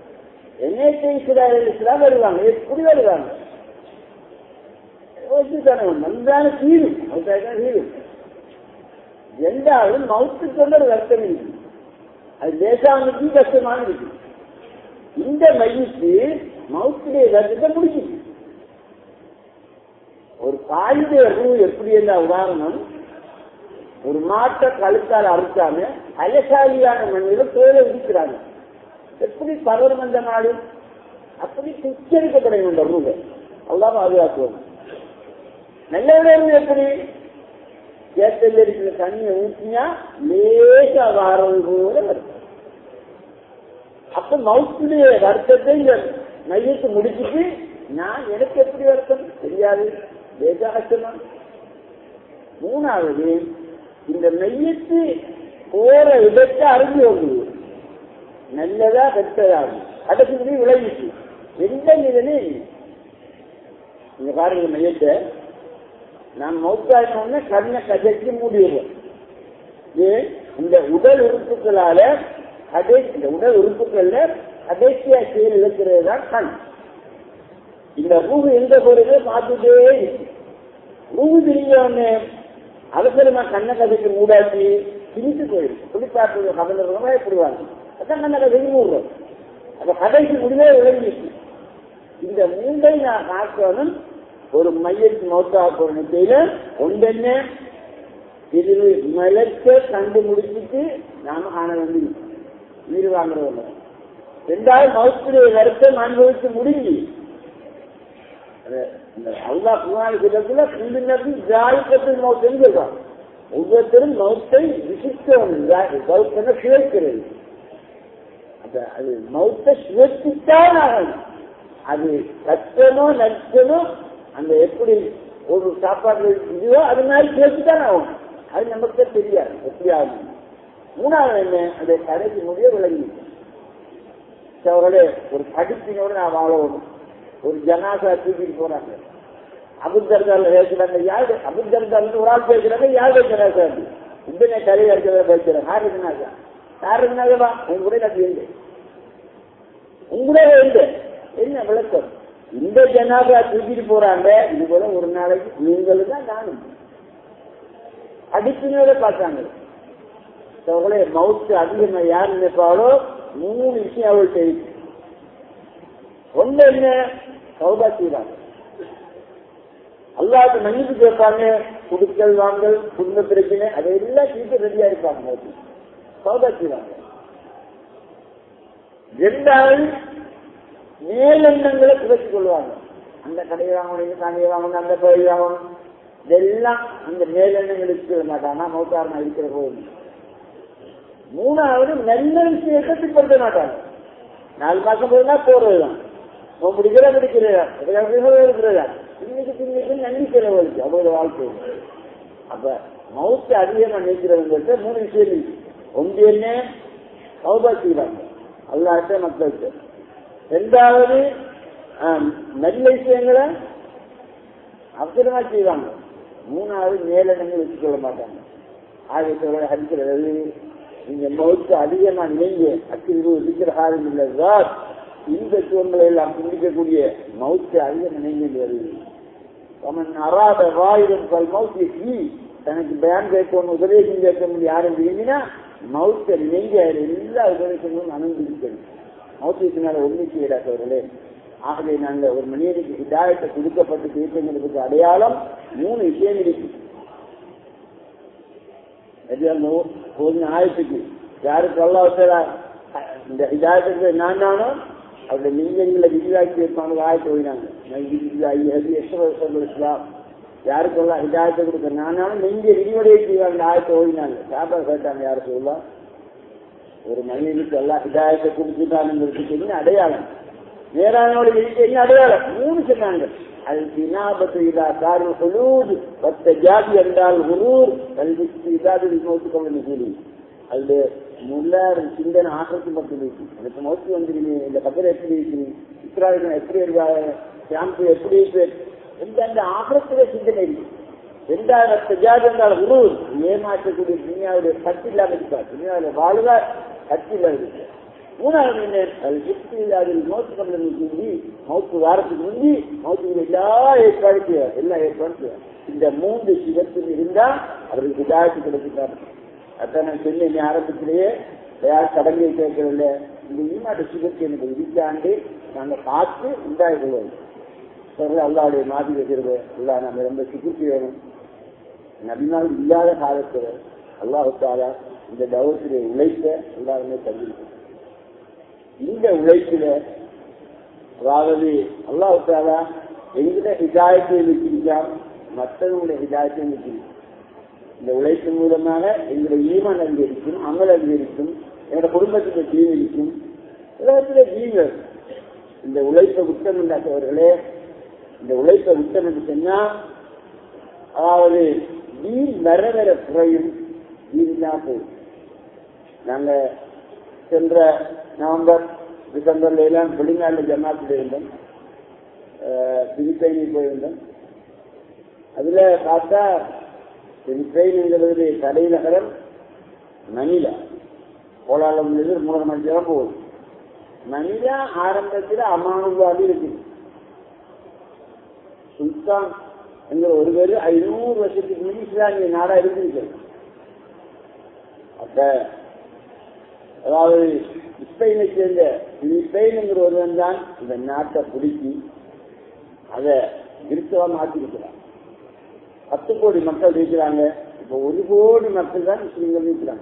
என்ன வருவாங்க, எப்படி வருவாங்க? நன்றான தீரும் தீரும். 2வது மவுத்துக்கு ஒரு வருத்தம் இருக்கு. அது லேசானுக்கும் கஷ்டமான இருக்கு. இந்த மையத்து மவுத்துடைய வருத்தத்தை முடிக்குது. ஒரு காயுடைய ரூ எப்படி என்ன உதாரணம், ஒரு மாட்டை கழுத்தால் அறுக்காம அலசாலியான மண்ணில தோலை விதிக்கிறாங்க. எப்படி பருவமந்த நாடு அப்படி சுச்சரிக்கப்படும் இந்த ரூவை அவ்வளவு பாதுகாக்குவோம். நல்ல விட எப்படி ஏற்றல் இருக்கிற தண்ணியை ஊற்றினா லேசா வாரம் கூட வருத்தம். அப்ப மவுத்துடைய வருத்தத்தை இந்த மையத்தை முடிச்சுட்டு நான் எனக்கு எப்படி வருத்தம் தெரியாது, லேசா கஷ்டமா. 3வது இந்த மையத்து போற விதத்தை அறிஞ்சு கொண்டு நல்லதா கெட்டதாகும். அதுக்கு விளைவிச்சு எந்த நிலையிலே இந்த பாருங்க மையத்தை நாம் மௌத்தாயினோன்னு கண்ணை கதைக்கு மூடிடுவோம். இந்த உடல் உறுப்புகளால இந்த உடல் உறுப்புகள்ல கடைசியா செயல் இழக்கிறது தான் கண். இந்த ரூபு எந்த போறது பார்த்துட்டே ரூபு தெரிஞ்சவொன்னு அவசரமா கண்ணை கதைக்கு மூடாச்சு திணித்து போயிருக்கு. குளிப்பாட்டு கதவுறவங்க எப்படிவாங்க அதான் நம்ம வெளியூடுறோம். அந்த கதைக்கு முடிவே விளங்கிச்சு. இந்த மூன்றை நான் காக்கணும். ஒரு மையத்து மௌத்தாக நிலையில ஒன்றென்ன இது மலத்தை கண்டு முடிச்சுட்டு நாம காண வேண்டி உயிர் வாங்குறவங்க. ரெண்டாவது மௌத்துடைய வருத்தம் அனுபவித்து முடிஞ்சு அல்லாஹ் குர்ஆன் சொல்றதுல குல்லினபி ஜாயிகத்துல் மௌத் சொல்றான். ஒவ்வொருத்தரும் மௌத்தை விசிஷ்ட சுவைக்கிறது. அது மௌத்தை சுவைத்துத்தான் ஆகணும். அது கஷ்டமோ நஷ்டமோ அந்த எப்படி ஒரு சாப்பாடு இதுவோ அது மாதிரி சுவைத்துத்தான் ஆகும். அது நமக்கு தெரியாது எப்படி ஆகும். மூணாவது என்ன அந்த கடைசி முடிய விளங்கி அவர்களே ஒரு படிப்பினோடு நான் வாழணும். ஒரு ஜனாசா தூக்கிட்டு போறாங்க. அபுதர்தால பேசுறாங்க. யாரு அபுதர்தால் ஒரு ஆள் பேசுறாங்க. யாரு ஜனாசா உடனே கரையை இருக்கிறத பேசுறாங்க. யாரு ஜனாசா யாருனாகவா உங்களுடைய அது இல்லை உங்களுடைய இல்லை என்ன விளக்கம். இந்த ஜனாசா தூக்கிட்டு போறாங்க. இது போல ஒரு நாளைக்கு நீங்களும் தான் நானும் அடிப்பினோட பார்த்தாங்க. அவர்களே மவுத்து அதிகமா யார் நினைப்பாலோ 3 விஷயம் அவள் தெரியும். ஒண்ணு என்ன சௌபா செய்வாங்க. அல்லாஹ்வுக்கு மன்னிப்பு கேட்பாங்க. குடுக்கல் வாங்கல் குடும்ப பிரச்சனை அதையெல்லாம் தீர்த்து ரெடியா இருப்பாங்க. சௌபா செய்வாங்க. ரெண்டாவது மேலெண்ணங்களை குறைச்சிக் கொள்வாங்க. அந்த கடையை வாங்கணும் கடையை வாங்கணும் அந்த பயிர் வாங்கணும் இதெல்லாம் அந்த மேலெண்ணங்கள் இருக்க மாட்டாங்க. மௌத்தாரமா இருக்கிற போது. மூணாவது நல்ல விஷயத்தை பின்பற்ற மாட்டாங்க. 4 மாசம் போதுனா போறதுதான் முடிக்கிறதா இருக்கிறதா இன்னைக்கு நன்றிக்கிறவர்களுக்கு அவ்வளவு வாழ்க்கை. அப்ப மௌத்தை அதிகமா நினைக்கிறவங்க 3 விஷயம் இருக்கு. ஒன்று என்ன சௌபா செய்வாங்க அல்லாஹ்ட்ட மக்களுக்கு. ரெண்டாவது நல்ல விஷயங்களை அவசரமா செய்வாங்க. மூணாவது மேலெண்ணங்கள் வச்சுக் கொள்ள மாட்டாங்க. ஆகியத்தோட அடிக்கிறது நீங்க மௌத்து அதிகமா நினைங்க அக்கிரு இருக்கிற காலம் இல்லதா இந்த சூழ்நிலை எல்லாம் சிந்திக்கக்கூடிய மௌத்தை அதிகம் நினைங்கிறது. அவன் அறாத வாயிலும் மௌத்தி தனக்கு பயன் கேட்கணும் உபதேசம் கேட்க முடியும் யாரும் இருந்தீங்கன்னா மௌத்தை நினைங்க எல்லா உபதேசங்களும் அனுமதிக்கிறது. மௌத்திற்கு மேல ஒன்றுக்கு இடாதவர்களே. ஆகவே நாங்கள் ஒரு மனிதனுக்கு ஹிதாயத்தை கொடுக்கப்பட்டு பேசுகிறதுக்கு அடையாளம் 3 விஷயம் இருக்கு. ஆயத்துக்கு யாருக்கு அல்லாஹ் இந்த ஹிதாயத்துக்கு நானோ அவருடைய நீங்களை விரிவாக்கி வைப்பாங்க. ஆயத்தை ஓடினாங்க. யாருக்கு எல்லாம் ஹிதாயத்தை கொடுக்க நானாலும் நெஞ்ச விரிவடைய செய்வாங்க. ஆயத்தை ஓடினாங்க. சாப்பா கேட்டாங்க யாரு சொல்லலாம் ஒரு மனிதனுக்கு எல்லாம் ஹிதாயத்தை கொடுத்துட்டாங்கிறதுக்கு என்ன அடையாளம் நேரானோட என்ன அடையாளம் 3 சொன்னாங்க. அது சினாபத்து இதா காரு ஹுலூத் வத்த ஜாதி என்றால் ஹுலூர் கல்விக்கு இதாது நோத்துக்கொள்ள சொல்லி அது முல்லார் சிந்தனை ஆசைக்கு மட்டும் இருக்கு. எனக்கு மோசி வந்துருமே இந்த கபரை எப்படி இருக்கு இஸ்ராயல் எப்படி இருக்காங்க ஷாம்பு எப்படி இருக்கு எந்த ஆசிரத்திலே சிந்தனை இருக்கு. 2வது ஜாதி என்றால் ஹுலூர் ஏமாற்றக்கூடிய துணியாவுடைய சக்தி இல்லாம இருக்கா. துணியாவுடைய வாழ்வார் சக்தி இல்லாம இருக்கு. 3வது என்ன அது அதில் மௌத்து கம்பளை சொல்லி மௌத்து வாரத்துக்கு முந்தி மௌத்துக்கு எல்லா ஏற்பாடு இந்த 3 சிவத்தில் இருந்தா அவருக்கு ஹிதாயத்து கிடைச்சிட்டாரு. அதான் நான் சொன்னேன் ஆரம்பத்திலேயே யார் கடமையை கேட்கறதில்ல. இந்த ஈமாட்ட சிவத்தை எனக்கு விதிக்காண்டு நாங்கள் பார்த்து உண்டாகிடுவோம். அல்லாவுடைய மாதிரி வைக்கிறது அல்லா நம்ம ரொம்ப சிகிச்சை வேணும். நபினால் இல்லாத காலத்தில் அல்லாஹால இந்த தவத்திலே உழைத்த எல்லாருமே தந்திருக்கோம். இந்த உழைப்பில அதாவது அல்லாஹால எங்கிட்ட ஹிதாயத்தை வச்சிருக்கான் மற்றவங்களுடைய ஹிதாயத்தை வச்சிருக்கோம். இந்த உழைப்பின் மூலமாக எங்களுடைய ஈமான் அதிகரிக்கும் அமல் அதிகரிக்கும் எங்களுடைய குடும்பத்துக்கு தீவிரிக்கும் உலகத்திலே ஜீவன். இந்த உழைப்பை விட்டம் இல்லாதவர்களே இந்த உழைப்பை விட்டம் என்று சொன்னா அதாவது வீண் வர வர குறையும் வீணா போகும். நாங்க சென்ற நவம்பர் டிசம்பர்ல எல்லாம் வெளிநாட்டில் ஜமாத்தில் இருந்தோம். பிலிப்பைனில் போயிருந்தோம். அதுல பார்த்தா பிலிப்பைன்ங்கிறது தலைநகரம் மணிலா. கோலாலம் 3 மணி நேரம் போகுது. மணிலா ஆரம்பத்தில் அமானுவாதி இருக்கு. சுல்தான் என்கிற ஒரு பேரு 500 வருஷத்துக்கு முன்னாடி இஸ்லாமிய நாடா இருந்திருக்கிறது. அப்ப அதாவது ஸ்பெயினை சேர்ந்த ஸ்பெயினுங்கிற ஒருவன் தான் இந்த நாட்டை பிடிச்சி அதை கிறிஸ்தவா மாற்றிருக்கிறான். 10 கோடி மக்கள் இருக்கிறாங்க. இப்ப 1 கோடி மக்கள் தான் முஸ்லீம்கள் இருக்கிறாங்க.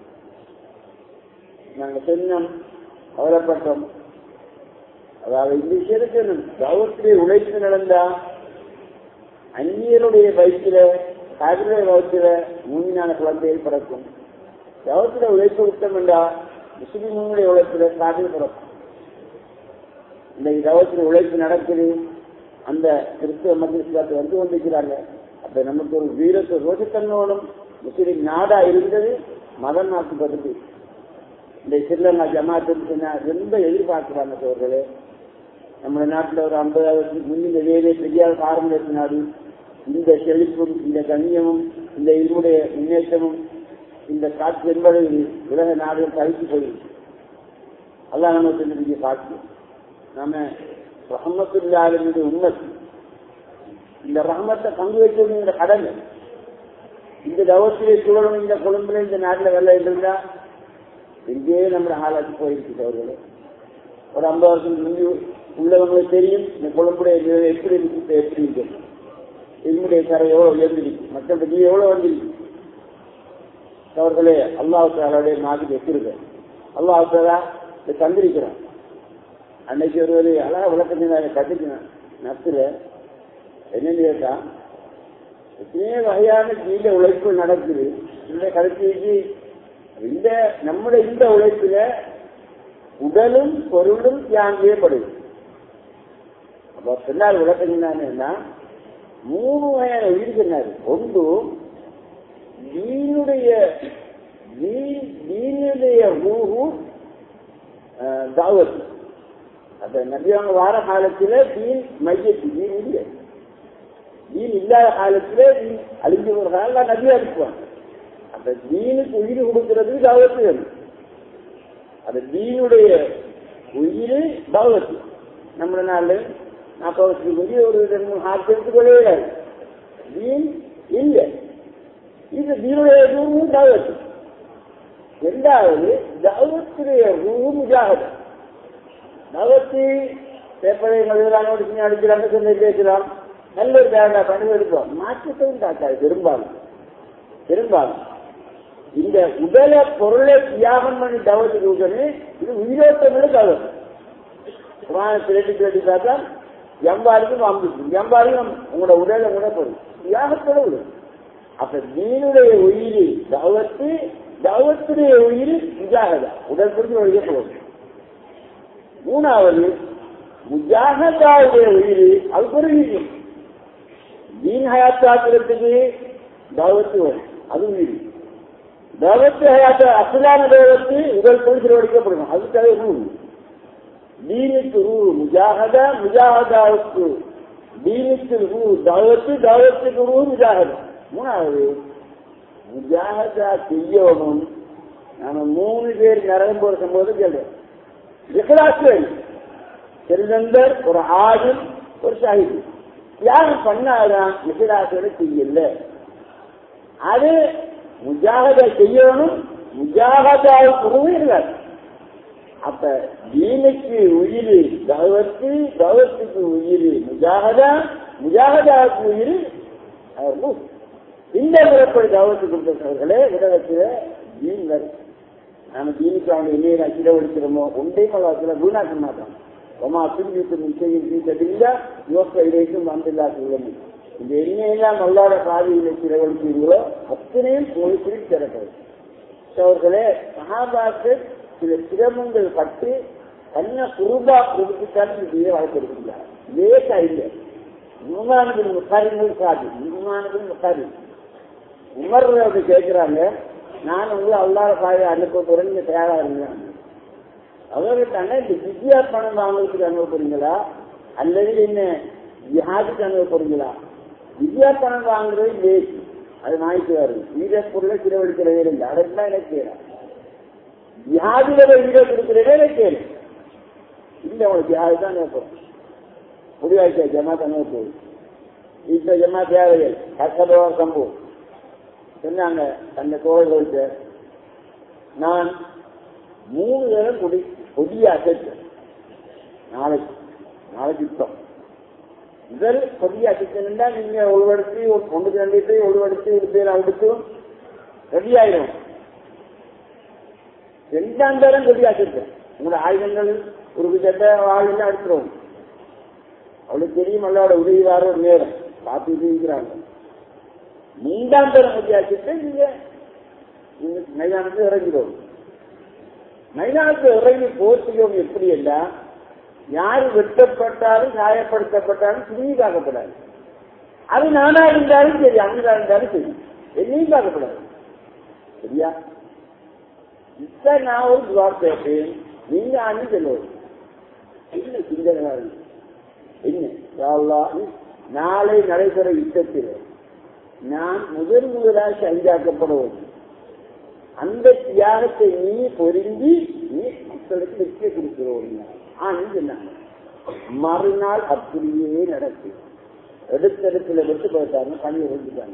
நாங்க சொன்னோம், கவலைப்பட்டோம். அதாவது இந்த விஷயத்துக்கு தாவத்திலே உழைப்பு நடந்தா அந்நியருடைய வயிற்றுல காவிரியுடைய வயிற்றுல மூமினான குழந்தைகள் பிறக்கும். தாவத்தில உழைப்பு விட்டோம் என்றா முஸ்லீம்களுடைய உழைப்புல காவிரி பிறக்கும். இந்த தாவத்தில உழைப்பு நடக்குது. அந்த கிறிஸ்தவ மத்திய வந்து கொண்டிருக்கிறாங்க. அப்ப நமக்கு ஒரு வீரத்தை ரோஷத்தன்மையோடும் முஸ்லீம் நாடா இருந்தது மதம் மாற்றப்பட்டது. இந்த ஸ்ரீலங்கா ஜமாத்து ரொம்ப எதிர்பார்க்கிறாங்க சோர்களே. நம்ம நாட்டில் ஒரு 50 வருஷத்துக்கு முன்னிந்த வேலை பெரியார் காரணம் நாடு இந்த செழிப்பும் இந்த கண்ணியமும் இந்த இதனுடைய முன்னேற்றமும் இந்த காற்று என்பது உலக நாடுகள் கழித்து போயிருக்கு. அதான் நமக்கு காற்று நாம ரஹமத்துல்லாஹினுடைய உண்மை. இந்த ரஹமத்தை பங்கு வைக்கிறது இந்த கடல். இந்த தவத்திலே சூழலும் இந்த கொழும்புல இந்த நாட்டில் வெள்ள இருந்தா எங்கே நம்ம ஆளாச்சு போயிருக்கு அவர்களே. ஒரு 50 வருஷம் முந்தி உள்ளவங்களுக்கு தெரியும் இந்த கொழும்புடைய எப்படி இருக்கு, எப்படி இருக்கு, இதனுடைய கரை எவ்வளவு உயர்ந்திருக்கு, மக்களுக்கு எவ்வளவு வந்திருக்கு. அவர்களே அல்லாஹ் மாதிரி வச்சிருக்க அல்லாஹ் தந்திருக்கிறான். அன்னைக்கு ஒரு அழகா விளக்கம் கத்துக்கினேன். நத்துல என்னன்னு கேட்டா எத்தனையோ வகையான கீழ உழைப்பு நடக்குது. இந்த கருத்து இந்த நம்முடைய இந்த உழைப்புல உடலும் பொருளும் தியாகம் செய்யப்படுது. அப்ப சொன்னார் விளக்கம் என்னன்னா 3 வகையான உயிர் சொன்னாரு. ஒன்று தீனுடைய ரூஹு தாவத். அந்த நபியாங்க வார காலத்துல தீன் மையத்து தீன் இல்லை. தீன் இல்லாத காலத்துல தீன் அழிஞ்சு ஒரு காலம் நபியா இருப்பாங்க. அந்த தீனுக்கு உயிர் கொடுக்கிறது தாவத்து வேணும். அந்த தீனுடைய உயிர் தாவத்து. நம்ம நாள் 40 வருஷத்துக்கு முந்தைய ஒரு 2-3 ஹார்ட் எடுத்துக்கொள்ளவே இல்லை. தீன் இல்லை. இது தீனுடைய ரூஹு தாவத்து. இரண்டாவது தாவத்துடைய ரூஹு முஜாஹதா. தாவத்து பேப்பரை எழுதுறாங்க, அடிக்கிறாங்க, சொல்லி பேசுறான், நல்ல ஒரு பேரா பண்ணி எடுப்போம். மாற்றத்தையும் தாக்காது பெரும்பாலும் இந்த உடல பொருளை தியாகம் பண்ணி தவத்து கொடுக்கணும். இது உயிரோட்டமே தவறு. திரட்டி பார்த்தா எம்பாருக்கும் எம்பாருக்கும் உங்களோட உடலை கூட பொருள் தியாகத்தோட விடும். அப்ப நீனுடைய உயிர் தவத்துடைய உயிர் முஜாகதா உடல் புரிஞ்சு ஒழிக்கப்படும். 3வது முஜாகதாவுடைய உயிர் அது புரியும். தீன் ஹயாத்தாக்குறதுக்கு தாவத்து வரும், அது உயிர். தாவத்து ஹயாத்த அசலான தேவத்து உடல் புரிஞ்சு ஒழிக்கப்படணும், அதுக்காக ரூ. தீனுக்கு ரூ முஜாகதா, முஜாகதாவுக்கு தீனுக்கு ரூ தாவத்து, தாவத்துக்கு ரூ முஜாகதா. 3வது முஜாகதா செய்யணும். நாம 3 பேர் நரகம் போற போது கேள்வி செல்வந்தர், ஒரு ஆடும், ஒரு ஷாஹிது தியாகம் பண்ணாதான் இஹ்லாஸோட செய்யல. அது முஜாஹதா செய்யணும். முஜாஹதாவுக்கு உயிர். அப்ப தீனுக்கு உயிர் தவத்து, தவத்துக்கு உயிர் முஜாஹதா, முஜாஹதாவுக்கு உயிர். இந்த முறைப்படி தவத்து கொடுத்தவர்களே உலகத்துல தீன் வரும். நாம தீனுக்கு அவங்க என்னைய செலவழிக்கிறோமோ ஒன்றையும் அல்ல வீணாக்க மாட்டோம். ஒமா துணிக்கு நிச்சயம் தீர்த்ததில்லா யோசனை இடைக்கும் வந்தில்லா சொல்லணும். இந்த எண்ணெயெல்லாம் நல்லாத பாதையில செலவழிக்கிறீங்களோ அத்தனையும் போய் பிரித்தரப்படும். அவர்களே மகாபாரத்து சில சிரமங்கள் பட்டு தன்னை குருபா கொடுத்துத்தான் இதையே வளர்த்திருக்கிறார். லேசா இல்லை. விமானத்தில் முக்காரிகள் சாதி விமானத்தில் முக்காரி உமர் அப்படி கேட்கிறாங்க, நான் அல்லாத பாதையை அனுப்ப போறேன், நீங்க தயாரா இருங்க. அவர்கிட்ட இந்த வித்யா பணம் வாங்குறதுக்கு அனுப்ப போறீங்களா அல்லது என்ன ஜிஹாதுக்கு அனுப்ப போறீங்களா? வித்யா பணம் வாங்குறது லேசு, அது வாங்கிட்டு வருது. வீர பொருளை செலவழிக்கிறதே இல்லை, அதெல்லாம் எனக்கு கேட்கிறேன். ஜிஹாதுல வீர கொடுக்கிறதே எனக்கு கேளு இல்லை. உங்களுக்கு ஜிஹாது தான் அனுப்போம். முடிவாய்ச்சா ஜமாத் அனுப்ப இப்ப ஜமா தேவைகள் கஷ்டமான சம்பவம் சொன்னாங்க. அந்த தோழர்கள்ட்ட நான் 3 தரம் கொடியா சேர்த்தேன். நாளைக்கு யுத்தம். முதல் கொடியா சேர்த்தா நீங்க ஒழுவெடுத்து 1-2 ஒழுவெடுத்து 1 பேர் அடுத்து ரெடி ஆயிடும். 2ஆம் தரம் கொடியா சேர்த்தேன். உங்களோட ஆயுதங்கள் ஒரு சட்ட ஆயுதம் எடுத்துருவோம். அவளுக்கு தெரியும் அல்லாவோட உதவியார ஒரு நேரம் பார்த்து உதவிக்கிறாங்க. 3ஆம் தரம் கொடியா சேர்த்து நீங்க மைதானத்தில் இறங்கிடும். மைதானத்தில் இறங்கி போர்த்தியோம் எப்படி என்றால் யாரு வெட்டப்பட்டாலும் காயப்படுத்தப்பட்டாலும் திரும்பி பார்க்கப்படாது. அது நானா இருந்தாலும் சரி, அங்கா இருந்தாலும் சரி, எதையும் பார்க்கப்படாது. சரியா? இப்ப நான் ஒரு துவா கேட்டேன், நீங்க அணி சொல்லுவோம் என்ன சிந்தனை என்ன நாளை நடைபெற யுத்தத்தில் நான் முதலாக ஷஹீதாக்கப்படுவோம். அந்த தியாகத்தை நீ பொருந்தி நீ மக்களுக்கு வெற்றியை கொடுக்கிறோம் சொன்னாங்க. மறுநாள் அப்படியே நடக்கும். எடுத்தெடுத்துல வெட்டு போயிட்டாங்க, பணி வந்துட்டாங்க.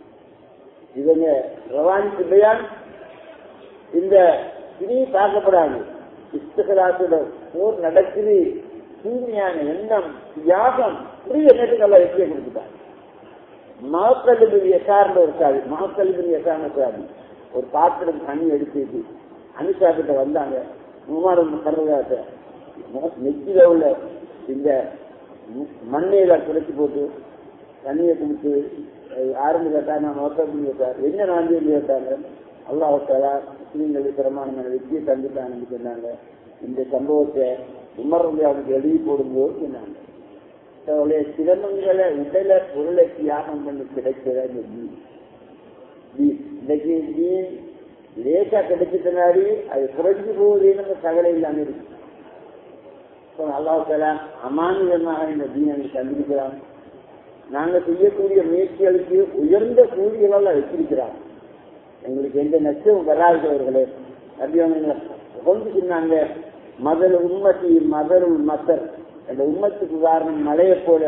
இவங்க ரவானி பிள்ளையான் இந்த இனி பார்க்கப்படாது. இஸ்தகராசோட போர் நடக்குது, தூய்மையான எண்ணம் தியாகம் புரிய நேரத்துக்கு வெற்றியை கொடுத்துட்டாங்க. மகக்கல்வி எசார்ந்த ஒரு சாதி, மகக்கல்வி எசார்ந்த சாதி ஒரு பாத்திரம் தண்ணி எடுத்துட்டு அனுஷா கிட்ட வந்தாங்க. கருதாட்ட நெச்சில உள்ள இந்த மண்ணையில குறைச்சி போட்டு தண்ணியை குடிச்சு ஆரம்பி கேட்டா நான் மொத்தம் கேட்டார். என்ன நான் கேட்டாங்க. அல்லாஹாலா முஸ்லீம்களுக்கு பிரமாணமான வெற்றியை தந்துட்டாங்கன்னு சொன்னாங்க. இந்த சம்பவத்தை உமர்ந்து அவனுக்கு எழுதி போடும்போது சொன்னாங்க. அவருடைய சிரமங்களை உடல பொருளை தியாகம் பண்ணி கிடைக்கிற இன்னைக்கு லேசா கிடைச்சிட்டனாடி அது குறைஞ்சு போவதுன்னு கவலை இல்லாம இருக்கு. அல்லாஹாலா அமானிதமாக இந்த தீனை கண்டிருக்கிறான். நாங்க செய்யக்கூடிய முயற்சிகளுக்கு உயர்ந்த கூலிகளெல்லாம் வச்சிருக்கிறாங்க. எங்களுக்கு எந்த நஷ்டமும் வராதவர்களே அப்படியே கொண்டு சொன்னாங்க. மதல் உண்மத்தி மதருள் மசர், அந்த உண்மத்துக்கு உதாரணம் மழையை போல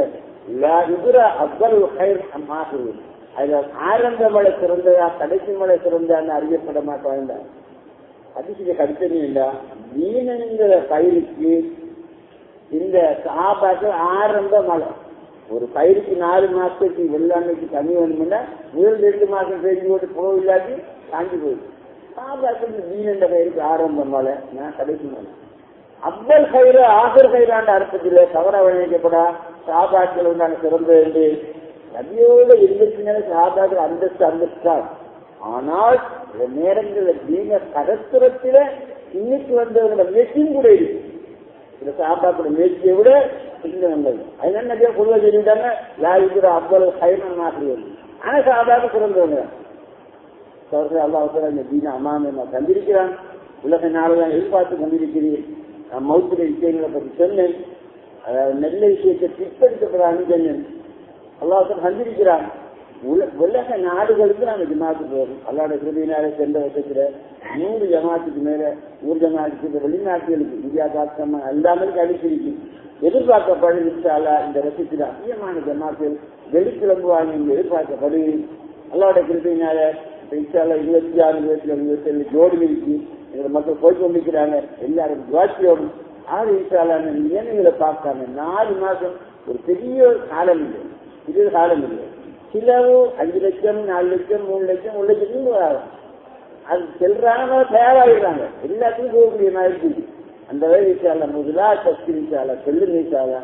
அவ்வளவு கயிர் ஆகுது. அதுல ஆரம்ப மழை சிறந்ததா கடைசி மழை சிறந்தான்னு அறியப்பட மாட்டாங்க. அதிசய கருத்தனி இல்ல மீனங்கிற பயிருக்கு இந்த சாப்பாட்டு ஆரம்ப மழை. ஒரு பயிருக்கு 4 மாசத்துக்கு வெள்ளாண்மைக்கு தண்ணி வேணும்னா முதல் 2 மாசம் பெஞ்சு போட்டு போயில்லாட்டி தாண்டி போயிடும். சாப்பாட்டுக்கு மீன் என்ற பயிருக்கு ஆரம்ப மழை, நான் கடைசி மழை. அவ்வளவு கயிறு ஆகர் கயிறாண்ட அர்த்தத்தில் தவற வழங்கப்படா சாபாக்கள் உண்டான சிறந்த என்று நபியோட இருந்துச்சுனால சாபாக்கள் அந்தஸ்து. ஆனால் நேரங்களில் நீங்க கடத்துறத்தில இன்னைக்கு வந்தவங்களோட முயற்சியும் கூட இருக்கு. இந்த சாபாக்களோட முயற்சியை விட சின்னவங்கள் அதனால நிறைய பொதுவாக தெரிவித்தாங்க. யாருக்கிற அவ்வளவு கயிறு மாற்றுவது. ஆனா சாபாக்கள் சிறந்தவங்க அல்லாஹ் இந்த தீன அமானமா தந்திருக்கிறான். உலக நாளெல்லாம் எதிர்பார்த்து கொண்டிருக்கிறேன். நான் மௌத்திர விஷயங்களை பற்றி சொன்னேன். நல்ல விஷயத்தை பிற்படுத்தப்பட அணிஞ்சேன். அல்லாஹ் சந்திருக்கிறான். உலக நாடுகளுக்கு நாங்க ஜமாத்து போறோம். அல்லாட கிருபியினால சென்ற வருஷத்துல 100 ஜமாத்துக்கு மேல 100 ஜமாத்துக்கு வெளிநாட்டுகளுக்கு இந்தியா பாகிஸ்தான் எல்லாமே அடிச்சிருக்கு. எதிர்பார்க்கப்படுகிறா இந்த வருஷத்துல அதிகமான ஜமாத்துகள் வெளிக்கிளம்புவாங்க என்று எதிர்பார்க்கப்படுது. அல்லாட கிருபியினால 26, 27, 27 ஜோடி இருக்கு. எங்க மக்கள் போய் கொண்டிருக்கிறாங்க. எல்லாரும் துவாட்சியோடும் 6 இன்ஷால்லான நியமங்களை பார்க்காம 4 மாசம் ஒரு பெரிய காலம் இல்லை, பெரிய காலம் இல்லை. சிலவு 5 லட்சம் 4 லட்சம் 3 லட்சம் 1 லட்சம் அது செல்றாங்க, தயாராகிறாங்க. எல்லாத்துக்கும் போகக்கூடிய மாதிரி இருக்குது. அந்த வயது இன்ஷால்லா முதலா சக்தி இன்ஷால்லா செல்லு இன்ஷால்லா.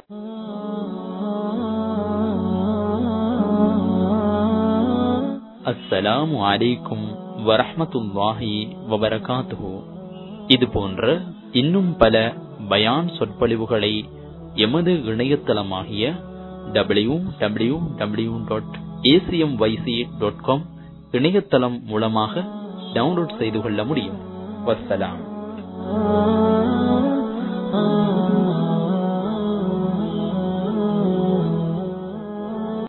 அஸ்ஸலாமு அலைக்கும் வரஹ்மத்துல்லாஹி வபரகாத்துஹு. இது போன்ற இன்னும் பல பயான் சொற்பொழிவுகளை எமது இணையதளமாகிய www.acmyc.com இணையதளம் மூலமாக டவுன்லோட் செய்து கொள்ள முடியும். வஸ்ஸலாம்.